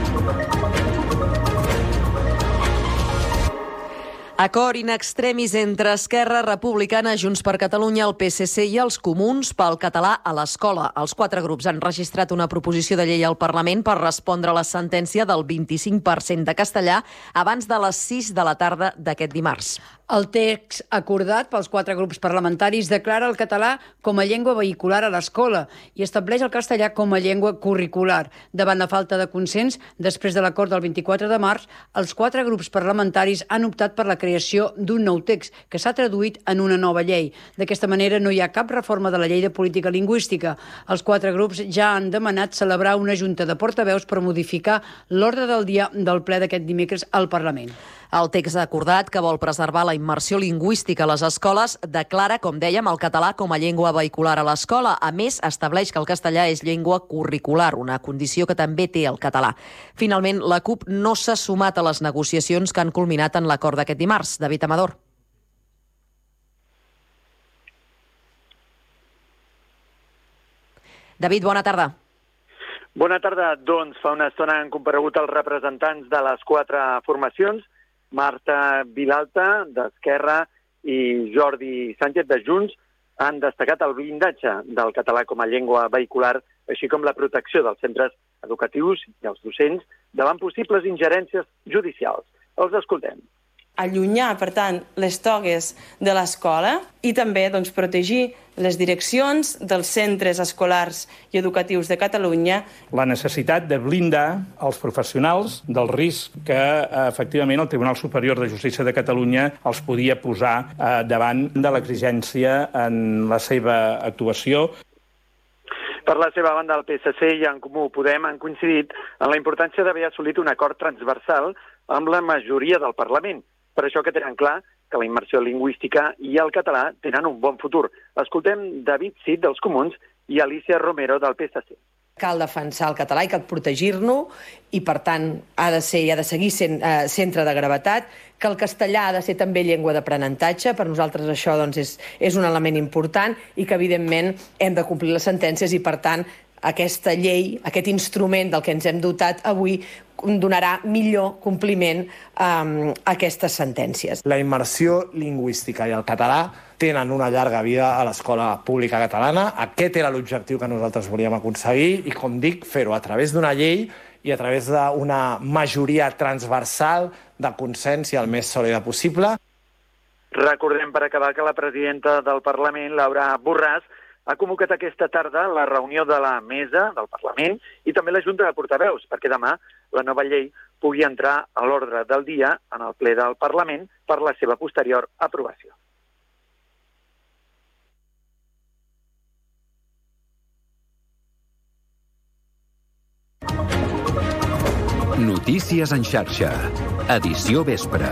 Acord in extremis entre Esquerra Republicana, Junts per Catalunya, el PSC i els Comuns pel català a l'escola. Els 4 grups han registrat una proposició de llei al Parlament per respondre a la sentència del 25% de castellà abans de les 6 de la tarda d'aquest dimarts. El text acordat pels 4 grups parlamentaris declara el català com a llengua vehicular a l'escola i estableix el castellà com a llengua curricular. Davant la falta de consens, després de l'acord del 24 de març, els 4 grups parlamentaris han optat per la creació d'un nou text que s'ha traduït en una nova llei. D'aquesta manera no hi ha cap reforma de la llei de política lingüística. Els 4 grups ja han demanat celebrar una junta de portaveus per modificar l'ordre del dia del ple d'aquest dimecres al Parlament. El text acordat, que vol preservar la immersió lingüística a les escoles, declara, com dèiem, el català com a llengua vehicular a l'escola. A més, estableix que el castellà és llengua curricular, una condició que també té el català. Finalment, la CUP no s'ha sumat a les negociacions que han culminat en l'acord d'aquest dimarts. David Amador. David, bona tarda. Bona tarda. Doncs fa una estona han comparegut els representants de les 4 formacions, Marta Vilalta, d'Esquerra, i Jordi Sánchez, de Junts, han destacat el blindatge del català com a llengua vehicular, així com la protecció dels centres educatius i els docents davant possibles ingerències judicials. Els escoltem. Allunyar, per tant, les togues de l'escola i també protegir les direccions dels centres escolars i educatius de Catalunya. La necessitat de blindar els professionals del risc que, efectivament, el Tribunal Superior de Justícia de Catalunya els podia posar davant de l'exigència en la seva actuació. Per la seva banda, el PSC i en Comú Podem han coincidit en la importància d'haver assolit un acord transversal amb la majoria del Parlament. Per això que tenen clar que la immersió lingüística i el català tenen un bon futur. Escoltem David Cid, dels Comuns, i Alicia Romero, del PSC. Cal defensar el català i cal protegir-lo i, per tant, ha de seguir sent centre de gravetat, que el castellà ha de ser també llengua d'aprenentatge. Per nosaltres això és un element important i que, evidentment, hem de complir les sentències i, per tant, aquesta llei, aquest instrument del que ens hem dotat avui, donarà millor compliment a aquestes sentències. La immersió lingüística i el català tenen una llarga vida a l'escola pública catalana. Aquest era l'objectiu que nosaltres volíem aconseguir i, com dic, fer-ho a través d'una llei i a través d'una majoria transversal de consens i el més sòlida possible. Recordem, per acabar, que la presidenta del Parlament, Laura Borràs, ha convocat aquesta tarda la reunió de la mesa del Parlament i també la Junta de Portaveus, perquè demà la nova llei pugui entrar a l'ordre del dia en el ple del Parlament per la seva posterior aprovació. Notícies en xarxa. Edició vespre.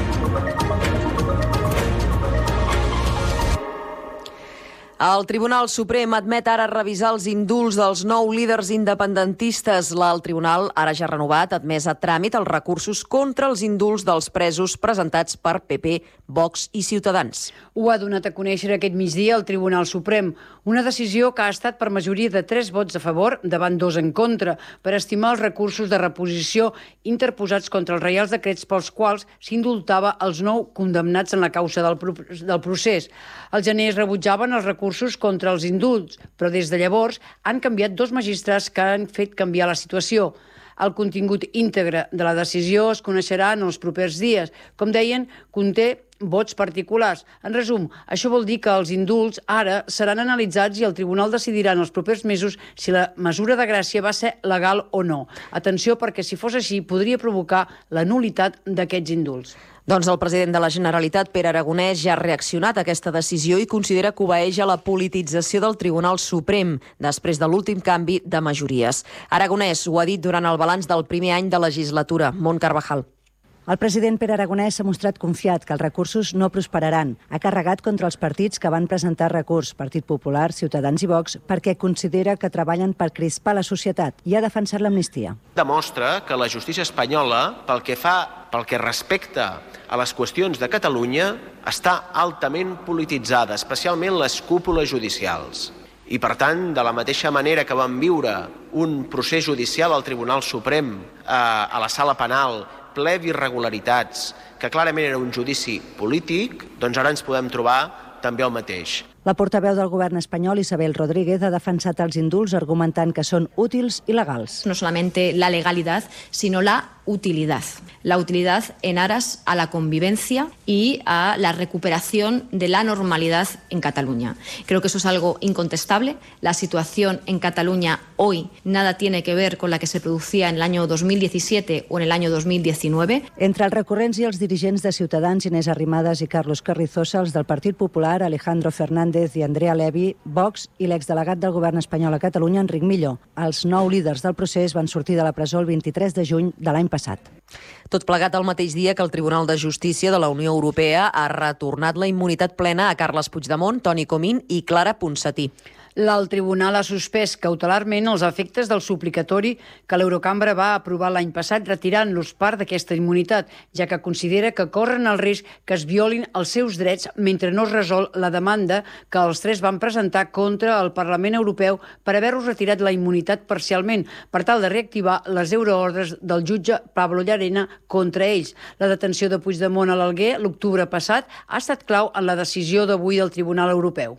El Tribunal Suprem admet ara revisar els indults dels 9 líders independentistes. El Tribunal, ara ja renovat, ha admès a tràmit els recursos contra els indults dels presos presentats per PP, Vox i Ciutadans. Ho ha donat a conèixer aquest migdia el Tribunal Suprem, una decisió que ha estat per majoria de 3 vots a favor davant 2 en contra, per estimar els recursos de reposició interposats contra els reials decrets pels quals s'indultava els 9 condemnats en la causa del procés. Al gener es rebutjaven els recursos contra els indults, però des de llavors han canviat 2 magistrats que han fet canviar la situació. El contingut íntegre de la decisió es coneixerà en els propers dies. Com deien, conté vots particulars. En resum, això vol dir que els indults ara seran analitzats i el tribunal decidirà en els propers mesos si la mesura de gràcia va ser legal o no. Atenció, perquè si fos així podria provocar la nul·litat d'aquests indults. Doncs el president de la Generalitat, Pere Aragonès, ja ha reaccionat a aquesta decisió i considera que obeeix a la politització del Tribunal Suprem després de l'últim canvi de majories. Aragonès ho ha dit durant el balanç del primer any de legislatura. Mont Carvajal. El president Pere Aragonès s'ha mostrat confiat que els recursos no prosperaran. Ha carregat contra els partits que van presentar recurs, Partit Popular, Ciutadans i Vox, perquè considera que treballen per crispar la societat i ha defensat l'amnistia. Demostra que la justícia espanyola, pel que respecta a les qüestions de Catalunya, està altament polititzada, especialment les cúpules judicials. I, per tant, de la mateixa manera que vam viure un procés judicial al Tribunal Suprem, a la sala penal, ple d'irregularitats, que clarament era un judici polític, doncs ara ens podem trobar també el mateix. La portaveu del govern espanyol, Isabel Rodríguez, ha defensat els indults argumentant que són útils i legals. No solamente la legalidad, sino la utilidad. La utilidad en aras a la convivencia y a la recuperación de la normalidad en Cataluña. Creo que eso es algo incontestable. La situación en Cataluña hoy nada tiene que ver con la que se producía en el año 2017 o en el año 2019. Entre els recurrents i els dirigents de Ciutadans, Inés Arrimadas i Carlos Carrizosa, els del Partit Popular, Alejandro Fernández i Andrea Levy, Vox i l'exdelegat del govern espanyol a Catalunya, Enric Millo. Els 9 líders del procés van sortir de la presó el 23 de juny de l'any passat. Tot plegat el mateix dia que el Tribunal de Justícia de la Unió Europea ha retornat la immunitat plena a Carles Puigdemont, Toni Comín i Clara Ponsatí. El tribunal ha suspès cautelarment els efectes del suplicatori que l'Eurocambra va aprovar l'any passat, retirant-los part d'aquesta immunitat, ja que considera que corren el risc que es violin els seus drets mentre no es resol la demanda que els 3 van presentar contra el Parlament Europeu per haver-los retirat la immunitat parcialment, per tal de reactivar les euroordres del jutge Pablo Llarena contra ells. La detenció de Puigdemont a l'Alguer l'octubre passat ha estat clau en la decisió d'avui del Tribunal Europeu.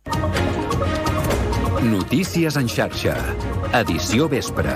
Notícies en xarxa. Edició vespre.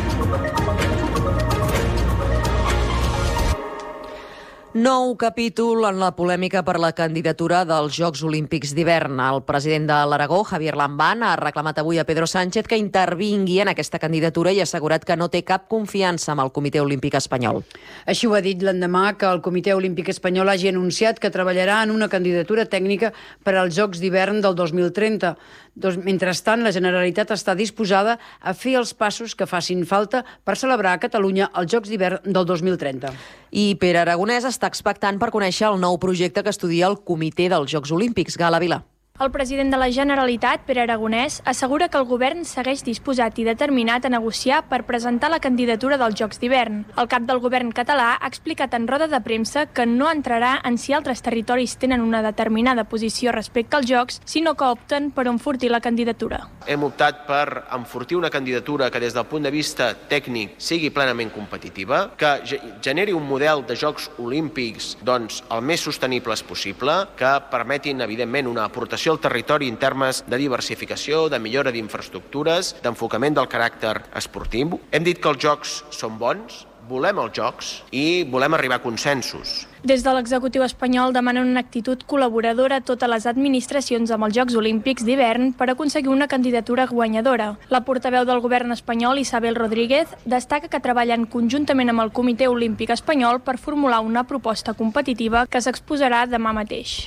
Nou capítol en la polèmica per la candidatura dels Jocs Olímpics d'hivern. El president de l'Aragó, Javier Lambán, ha reclamat avui a Pedro Sánchez que intervingui en aquesta candidatura i ha assegurat que no té cap confiança amb el Comitè Olímpic Espanyol. Així ho ha dit l'endemà que el Comitè Olímpic Espanyol hagi anunciat que treballarà en una candidatura tècnica per als Jocs d'hivern del 2030. Mentrestant, la Generalitat està disposada a fer els passos que facin falta per celebrar a Catalunya els Jocs d'hivern del 2030. I Pere Aragonès està expectant per conèixer el nou projecte que estudia el Comitè dels Jocs Olímpics. Gala Vilà. El president de la Generalitat, Pere Aragonès, assegura que el govern segueix disposat i determinat a negociar per presentar la candidatura dels Jocs d'hivern. El cap del govern català ha explicat en roda de premsa que no entrarà en si altres territoris tenen una determinada posició respecte als Jocs, sinó que opten per enfortir la candidatura. Hem optat per enfortir una candidatura que des del punt de vista tècnic sigui plenament competitiva, que generi un model de Jocs Olímpics el més sostenibles possible, que permetin, evidentment, una aportació al territori en termes de diversificació, de millora d'infraestructures, d'enfocament del caràcter esportiu. Hem dit que els Jocs són bons, volem els Jocs i volem arribar a consensos. Des de l'executiu espanyol demanen una actitud col·laboradora a totes les administracions amb els Jocs Olímpics d'hivern per aconseguir una candidatura guanyadora. La portaveu del govern espanyol, Isabel Rodríguez, destaca que treballen conjuntament amb el Comitè Olímpic Espanyol per formular una proposta competitiva que s'exposarà demà mateix.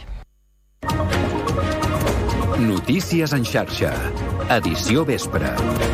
Notícies en xarxa. Edició vespre.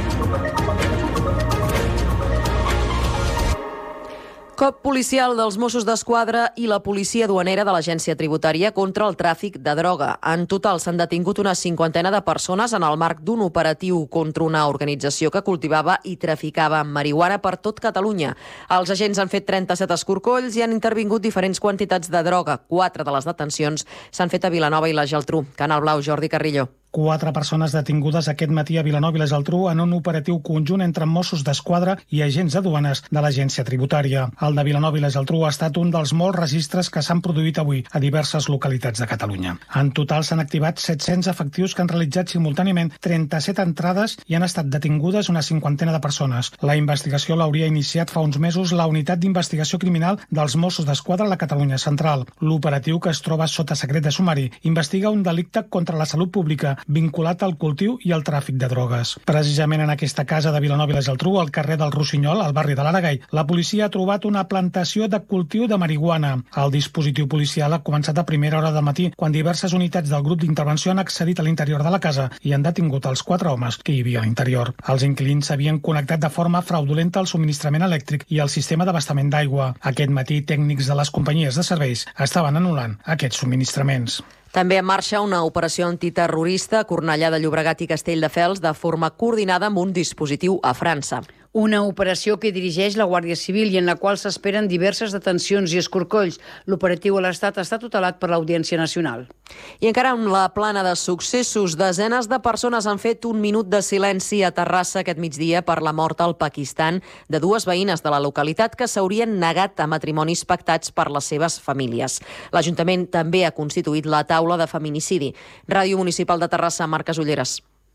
Cop policial dels Mossos d'Esquadra i la policia duanera de l'Agència Tributària contra el tràfic de droga. En total s'han detingut una 50 de persones en el marc d'un operatiu contra una organització que cultivava i traficava marihuana per tot Catalunya. Els agents han fet 37 escorcolls i han intervingut diferents quantitats de droga. 4 de les detencions s'han fet a Vilanova i la Geltrú. Canal Blau, Jordi Carrillo. 4 persones detingudes aquest matí a Vilanova i la Geltrú en un operatiu conjunt entre Mossos d'Esquadra i agents de duanes de l'Agència Tributària. El de Vilanova i la Geltrú ha estat un dels molts registres que s'han produït avui a diverses localitats de Catalunya. En total s'han activat 700 efectius que han realitzat simultàniament 37 entrades i han estat detingudes una 50 de persones. La investigació l'hauria iniciat fa uns mesos la Unitat d'Investigació Criminal dels Mossos d'Esquadra a la Catalunya Central. L'operatiu, que es troba sota secret de sumari, investiga un delicte contra la salut pública vinculat al cultiu i al tràfic de drogues. Precisament en aquesta casa de Vilanova i la Geltrú, al carrer del Rossinyol, al barri de l'Aragai, la policia ha trobat una plantació de cultiu de marihuana. El dispositiu policial ha començat a primera hora del matí, quan diverses unitats del grup d'intervenció han accedit a l'interior de la casa i han detingut els 4 homes que hi havia a l'interior. Els inquilins s'havien connectat de forma fraudulenta al subministrament elèctric i al sistema d'abastament d'aigua. Aquest matí, tècnics de les companyies de serveis estaven anul·lant aquests subministraments. També en marxa una operació antiterrorista a Cornellà de Llobregat i Castelldefels de forma coordinada amb un dispositiu a França. Una operació que dirigeix la Guàrdia Civil i en la qual s'esperen diverses detencions i escorcolls. L'operatiu a l'Estat està tutelat per l'Audiència Nacional. I encara en la plana de successos, desenes de persones han fet un minut de silenci a Terrassa aquest migdia per la mort al Pakistan de 2 veïnes de la localitat que s'haurien negat a matrimonis pactats per les seves famílies. L'Ajuntament també ha constituït la taula de feminicidi. Ràdio Municipal de Terrassa, Marc Casulleres.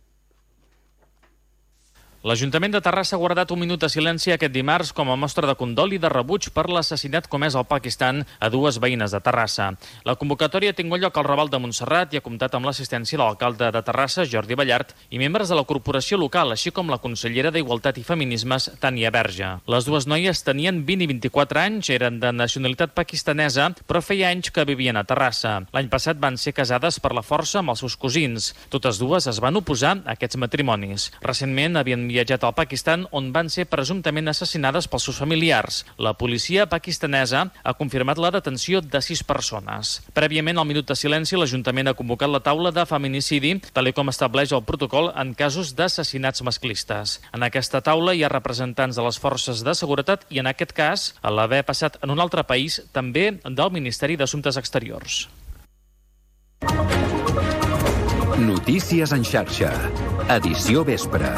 L'Ajuntament de Terrassa ha guardat un minut de silenci aquest dimarts com a mostra de condol i de rebuig per l'assassinat comès al Pakistan a 2 veïnes de Terrassa. La convocatòria ha tingut lloc al Raval de Montserrat i ha comptat amb l'assistència de l'alcalde de Terrassa, Jordi Ballart, i membres de la corporació local, així com la consellera d'Igualtat i Feminismes, Tània Verge. Les 2 noies tenien 20 i 24 anys, eren de nacionalitat pakistanesa, però feia anys que vivien a Terrassa. L'any passat van ser casades per la força amb els seus cosins. Totes 2 es van oposar a aquests matrimonis. Recentment havien viatjat al Pakistan, on van ser presumptament assassinades pels seus familiars. La policia pakistanesa ha confirmat la detenció de 6 persones. Prèviament al minut de silenci, l'Ajuntament ha convocat la taula de feminicidi, tal com estableix el protocol en casos d'assassinats masclistes. En aquesta taula hi ha representants de les forces de seguretat i, en aquest cas, a l'haver passat en un altre país, també del Ministeri d'Assumptes Exteriors. Notícies en xarxa. Edició vespre.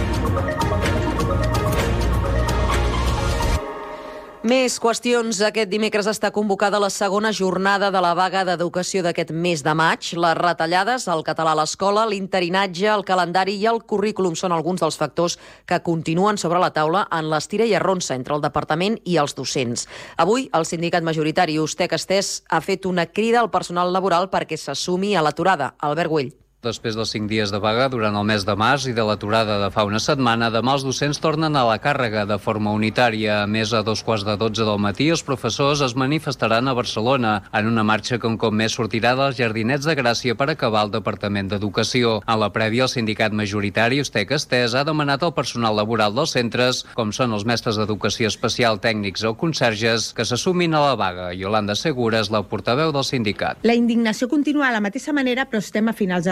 Més qüestions. Aquest dimecres està convocada la segona jornada de la vaga d'educació d'aquest mes de maig. Les retallades, el català a l'escola, l'interinatge, el calendari i el currículum són alguns dels factors que continuen sobre la taula en l'estira i arronsa entre el departament i els docents. Avui, el sindicat majoritari Ustec Estès ha fet una crida al personal laboral perquè se sumi a l'aturada. Albert Güell. Després dels 5 dies de vaga durant el mes de març i de l'aturada de fa una setmana, demà els docents tornen a la càrrega de forma unitària. A més, a 2:15 del matí, els professors es manifestaran a Barcelona en una marxa que un cop més sortirà dels Jardinets de Gràcia per acabar al Departament d'Educació. En la prèvia, el sindicat majoritari, Ustec Estès, ha demanat al personal laboral dels centres, com són els mestres d'educació especial, tècnics o conserges, que se sumin a la vaga. Yolanda Segura és la portaveu del sindicat. La indignació continua de la mateixa manera, però estem a finals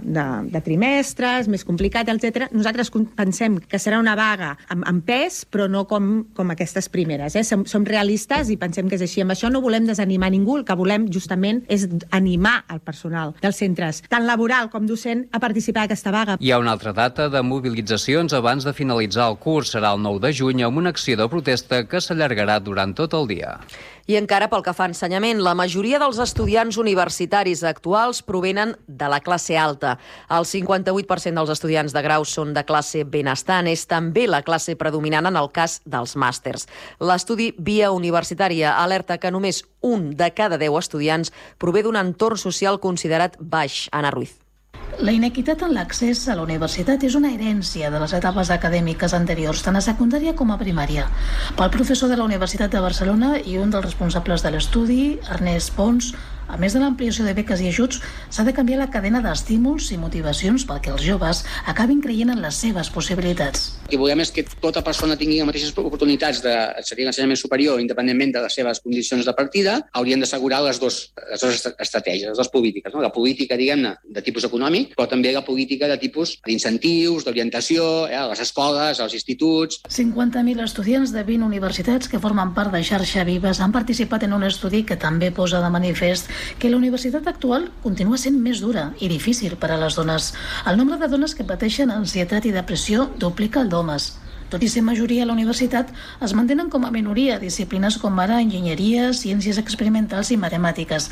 de trimestres, més complicat, etc. Nosaltres pensem que serà una vaga amb pes, però no com aquestes primeres. Som realistes i pensem que és així. Amb això no volem desanimar ningú, el que volem justament és animar el personal dels centres, tant laboral com docent, a participar d'aquesta vaga. Hi ha una altra data de mobilitzacions abans de finalitzar el curs. Serà el 9 de juny amb una acció de protesta que s'allargarà durant tot el dia. I encara pel que fa a ensenyament, la majoria dels estudiants universitaris actuals provenen de la classe alta. El 58% dels estudiants de grau són de classe benestant. És també la classe predominant en el cas dels màsters. L'estudi Via Universitària alerta que només un de cada 10 estudiants prové d'un entorn social considerat baix. Anna Ruiz. La inequitat en l'accés a la universitat és una herència de les etapes acadèmiques anteriors, tant a secundària com a primària. Pel professor de la Universitat de Barcelona i un dels responsables de l'estudi, Ernest Pons, a més de l'ampliació de beques i ajuts, s'ha de canviar la cadena d'estímuls i motivacions perquè els joves acabin creient en les seves possibilitats. El que volem és que tota persona tingui les mateixes oportunitats d'accedir a l'ensenyament superior, independentment de les seves condicions de partida. Haurien d'assegurar les dues estratègies, les dues polítiques. No? La política, diguem-ne, de tipus econòmic, però també la política de tipus d'incentius, d'orientació, a les escoles, als instituts. 50.000 estudiants de 20 universitats que formen part de Xarxa Vives han participat en un estudi que també posa de manifest que la universitat actual continua sent més dura i difícil per a les dones. El nombre de dones que pateixen ansietat i depressió duplica el d'homes. Tot i ser majoria a la universitat, es mantenen com a minoria disciplines com ara enginyeria, ciències experimentals i matemàtiques.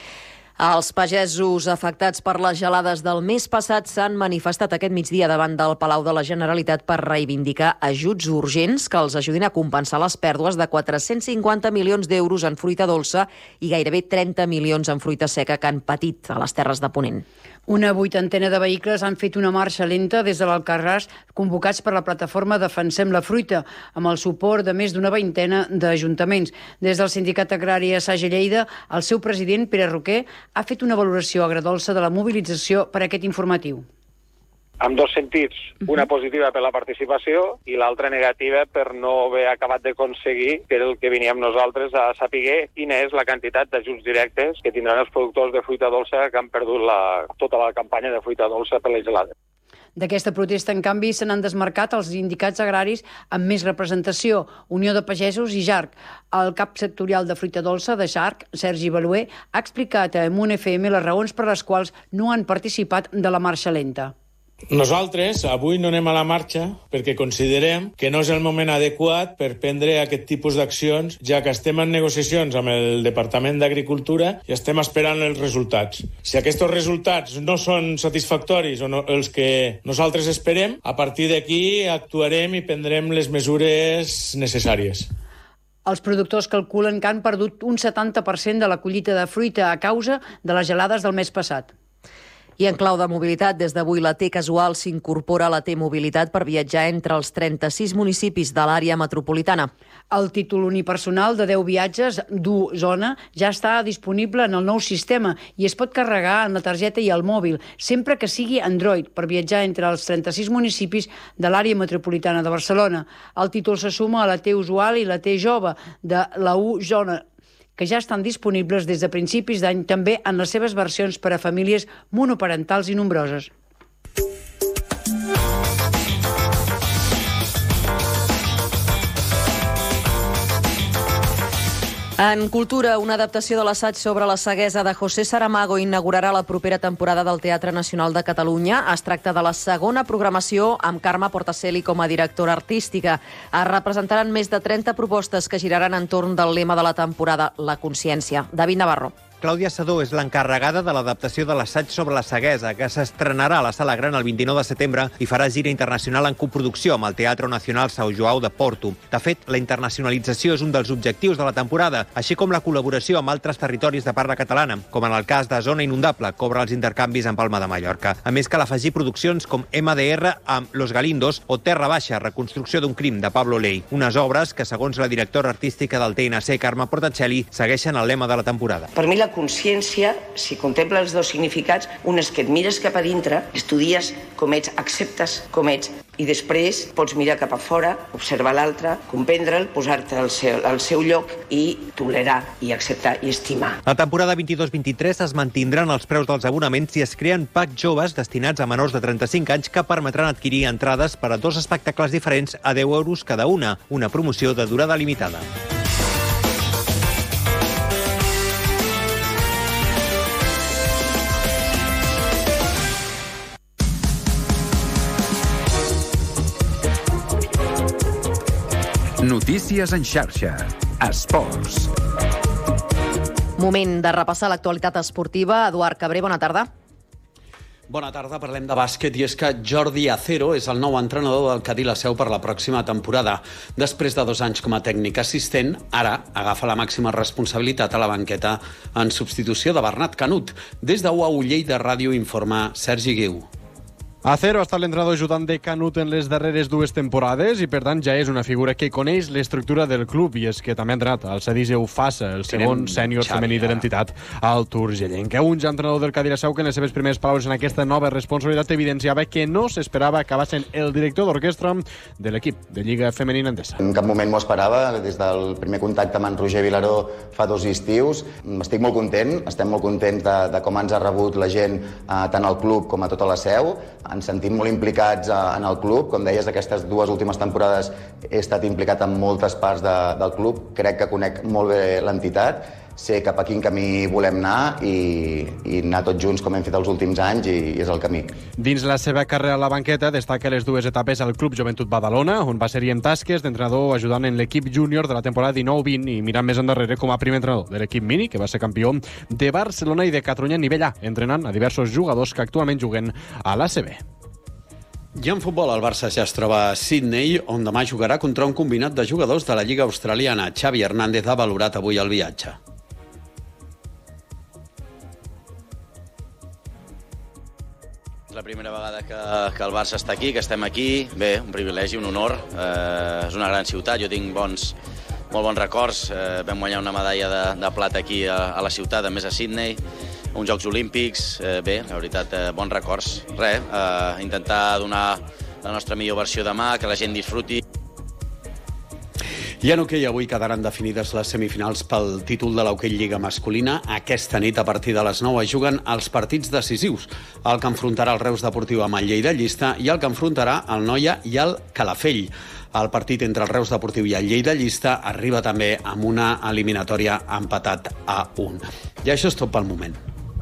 Els pagesos afectats per les gelades del mes passat s'han manifestat aquest migdia davant del Palau de la Generalitat per reivindicar ajuts urgents que els ajudin a compensar les pèrdues de 450 milions d'euros en fruita dolça i gairebé 30 milions en fruita seca que han patit a les Terres de Ponent. Una vuitantena de vehicles han fet una marxa lenta des de l'Alcarràs, convocats per la plataforma Defensem la Fruita, amb el suport de més d'una veintena d'ajuntaments. Des del Sindicat Agrari Assage Lleida, el seu president, Pere Roquer, ha fet una valoració agredolça de la mobilització per aquest informatiu. Amb dos sentits, una positiva per la participació i l'altra negativa per no haver acabat d'aconseguir, que era el que veníem nosaltres, a saber quina és la quantitat d'ajuts directes que tindran els productors de fruita dolça que han perdut tota la campanya de fruita dolça per les gelades. D'aquesta protesta, en canvi, se n'han desmarcat els sindicats agraris amb més representació, Unió de Pagesos i JARC. El cap sectorial de fruita dolça de JARC, Sergi Baluer, ha explicat a Munt FM les raons per les quals no han participat de la marxa lenta. Nosaltres avui no anem a la marxa perquè considerem que no és el moment adequat per prendre aquest tipus d'accions, ja que estem en negociacions amb el Departament d'Agricultura i estem esperant els resultats. Si aquests resultats no són satisfactoris o no, els que nosaltres esperem, a partir d'aquí actuarem i prendrem les mesures necessàries. Els productors calculen que han perdut un 70% de la collita de fruita a causa de les gelades del mes passat. I en clau de mobilitat, des d'avui la T-Casual s'incorpora a la T-Mobilitat per viatjar entre els 36 municipis de l'àrea metropolitana. El títol unipersonal de 10 viatges d'U-Zona ja està disponible en el nou sistema i es pot carregar en la targeta i al mòbil, sempre que sigui Android, per viatjar entre els 36 municipis de l'àrea metropolitana de Barcelona. El títol se suma a la T-Usual i la T-Jove de la U-Zona, que ja estan disponibles des de principis d'any també en les seves versions per a famílies monoparentals i nombroses. En cultura, una adaptació de l'assaig sobre la ceguesa de José Saramago inaugurarà la propera temporada del Teatre Nacional de Catalunya. Es tracta de la segona programació amb Carme Portacelli com a directora artística. Es representaran més de 30 propostes que giraran entorn del lema de la temporada, la consciència. David Navarro. Clàudia Sedó és l'encarregada de l'adaptació de l'assaig sobre la ceguesa, que s'estrenarà a la Sala Gran el 29 de setembre i farà gira internacional en coproducció amb el Teatro Nacional São João de Porto. De fet, la internacionalització és un dels objectius de la temporada, així com la col·laboració amb altres territoris de parla catalana, com en el cas de Zona Inundable, que obre els intercanvis en Palma de Mallorca. A més, cal afegir produccions com MDR amb Los Galindos o Terra Baixa, reconstrucció d'un crim, de Pablo Ley. Unes obres que, segons la directora artística del TNC, Carme Portacelli, segueixen el lema de la temporada. Per mi la consciència, si contempla els dos significats, un és que et mires cap a dintre, estudies com ets, acceptes com ets, i després pots mirar cap a fora, observar l'altre, comprendre'l, posar-te al seu lloc i tolerar, i acceptar, i estimar. La temporada 22-23 es mantindran els preus dels abonaments i es creen packs joves destinats a menors de 35 anys que permetran adquirir entrades per a 2 espectacles diferents a 10 euros cada una promoció de durada limitada. Notícies en xarxa. Esports. Moment de repassar l'actualitat esportiva. Eduard Cabré, bona tarda. Bona tarda, parlem de bàsquet i és que Jordi Acero és el nou entrenador del Cadí la Seu per la pròxima temporada. Després de 2 anys com a tècnic assistent, ara agafa la màxima responsabilitat a la banqueta en substitució de Bernat Canut. Des de UAU Lleida Ràdio informa Sergi Guiu. Acero ha estat l'entrenador ajudant de Canut en les darreres 2 temporades i, per tant, ja és una figura que coneix l'estructura del club i és que també ha entrenat el Sadis Eufassa, el segon sènior femení de l'entitat al Turgellenc. Un ja entrenador del Cadí la Seu que en les seves primeres paraules en aquesta nova responsabilitat evidenciava que no s'esperava acabar sent el director d'orquestra de l'equip de Lliga Femenina Endesa. En cap moment m'ho esperava, des del primer contacte amb en Roger Vilaró fa 2 estius. Estic molt content, estem molt contents de com ens ha rebut la gent tant al club com a tota la Seu. Ens sentim molt implicats en el club. Com deies, aquestes 2 últimes temporades he estat implicat en moltes parts del club. Crec que conec molt bé l'entitat, sé cap a quin camí volem anar i anar tots junts com hem fet els últims anys i és el camí. Dins la seva carrera a la banqueta destaca les 2 etapes al Club Joventut Badalona, on va ser-hi en tasques d'entrenador ajudant en l'equip júnior de la temporada 19-20 i mirant més endarrere com a primer entrenador de l'equip mini, que va ser campió de Barcelona i de Catalunya a nivell A, entrenant a diversos jugadors que actualment juguen a l'ACB. I en futbol, el Barça ja es troba a Sydney, on demà jugarà contra un combinat de jugadors de la Lliga Australiana. Xavi Hernández ha valorat avui el viatge. És la primera vegada que el Barça està aquí, que estem aquí. Bé, un privilegi, un honor. És una gran ciutat, jo tinc molt bons records. Vam guanyar una medalla de plata aquí a la ciutat, a més a Sydney. Uns Jocs Olímpics, bé, la veritat, bons records. Res, intentar donar la nostra millor versió demà, que la gent disfruti. I en hoquei avui quedaran definides les semifinals pel títol de l'Hoquei Lliga masculina. Aquesta nit, a partir de les 9, juguen els partits decisius. El que enfrontarà el Reus Deportiu amb el Lleida Llista i el que enfrontarà el Noia i el Calafell. El partit entre el Reus Deportiu i el Lleida Llista arriba també amb una eliminatòria empatat a 1. I això és tot pel moment.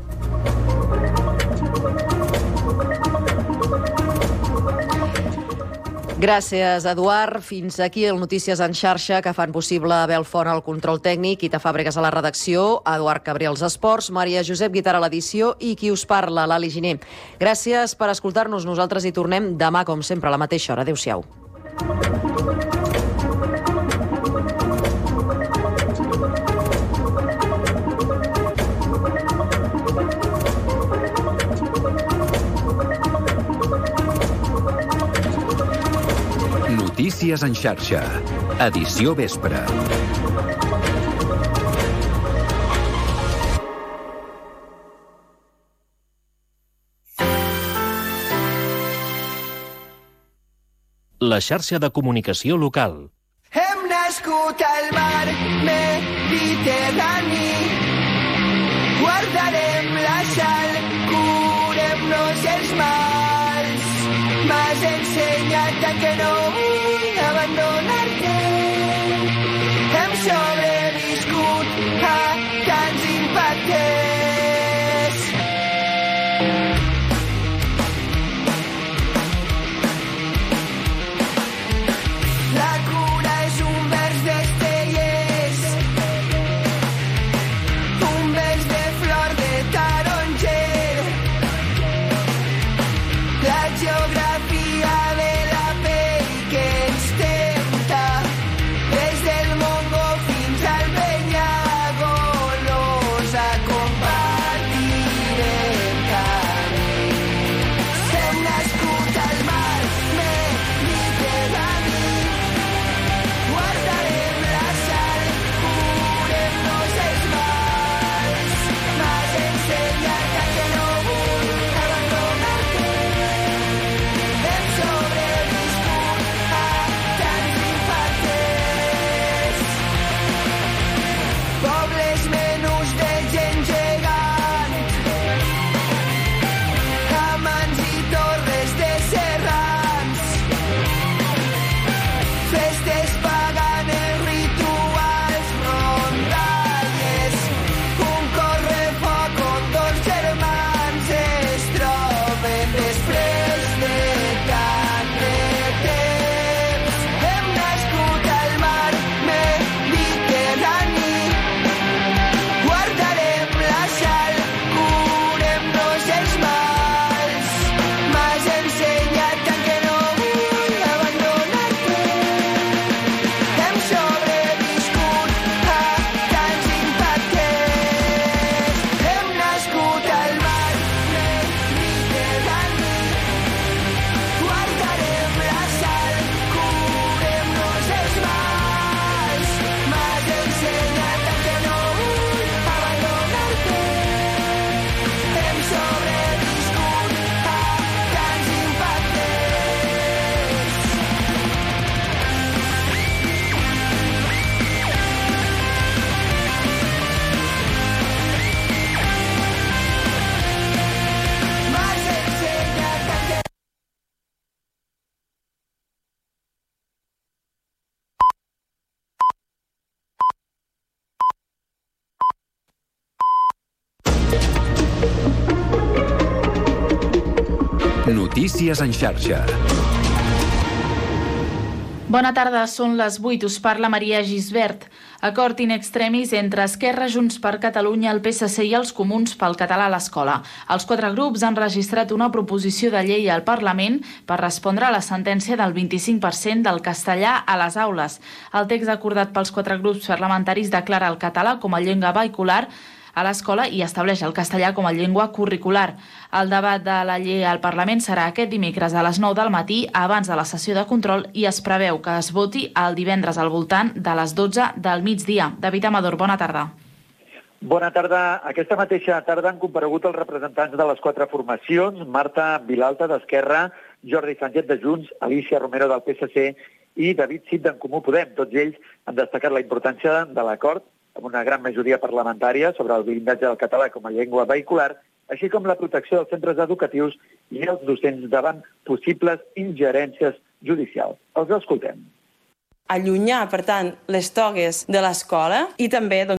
Gràcies, Eduard. Fins aquí el Notícies en xarxa, que fan possible Abel Font al control tècnic, Ita Fàbregas a la redacció, Eduard Cabré als esports, Maria Josep Guitar a l'edició i qui us parla, l'Ali Giner. Gràcies per escoltar-nos. Nosaltres hi tornem demà, com sempre, a la mateixa hora. Adéu-siau. Notícies en xarxa. Edició vespre. La xarxa de comunicació local. Hem nascut al mar Mediterrani. Guardarem la sal, curem-nos els mals. M'has ensenyat que no vull abandonar-te. Hem sobreviscut a tants impactes. La cura és un vers d'estrelles, un vers de Notícies en xarxa. Bona tarda, són les 8, us parla Maria Gisbert. Acord in extremis entre Esquerra, Junts per Catalunya, el PSC i els Comuns pel català a l'escola. Els 4 grups han registrat una proposició de llei al Parlament per respondre a la sentència del 25% del castellà a les aules. El text acordat pels 4 grups parlamentaris declara el català com a llengua vehicular a l'escola i estableix el castellà com a llengua curricular. El debat de la llei al Parlament serà aquest dimecres a les 9 del matí, abans de la sessió de control, i es preveu que es voti el divendres al voltant de les 12 del migdia. David Amador, bona tarda. Bona tarda. Aquesta mateixa tarda han comparegut els representants de les 4 formacions, Marta Vilalta d'Esquerra, Jordi Sánchez de Junts, Alicia Romero del PSC i David Cid d'en Comú Podem. Tots ells han destacat la importància de l'acord amb una gran majoria parlamentària sobre el blindatge del català com a llengua vehicular, així com la protecció dels centres educatius i els docents davant possibles ingerències judicials. Els escoltem. Allunyar, per tant, les togues de l'escola i també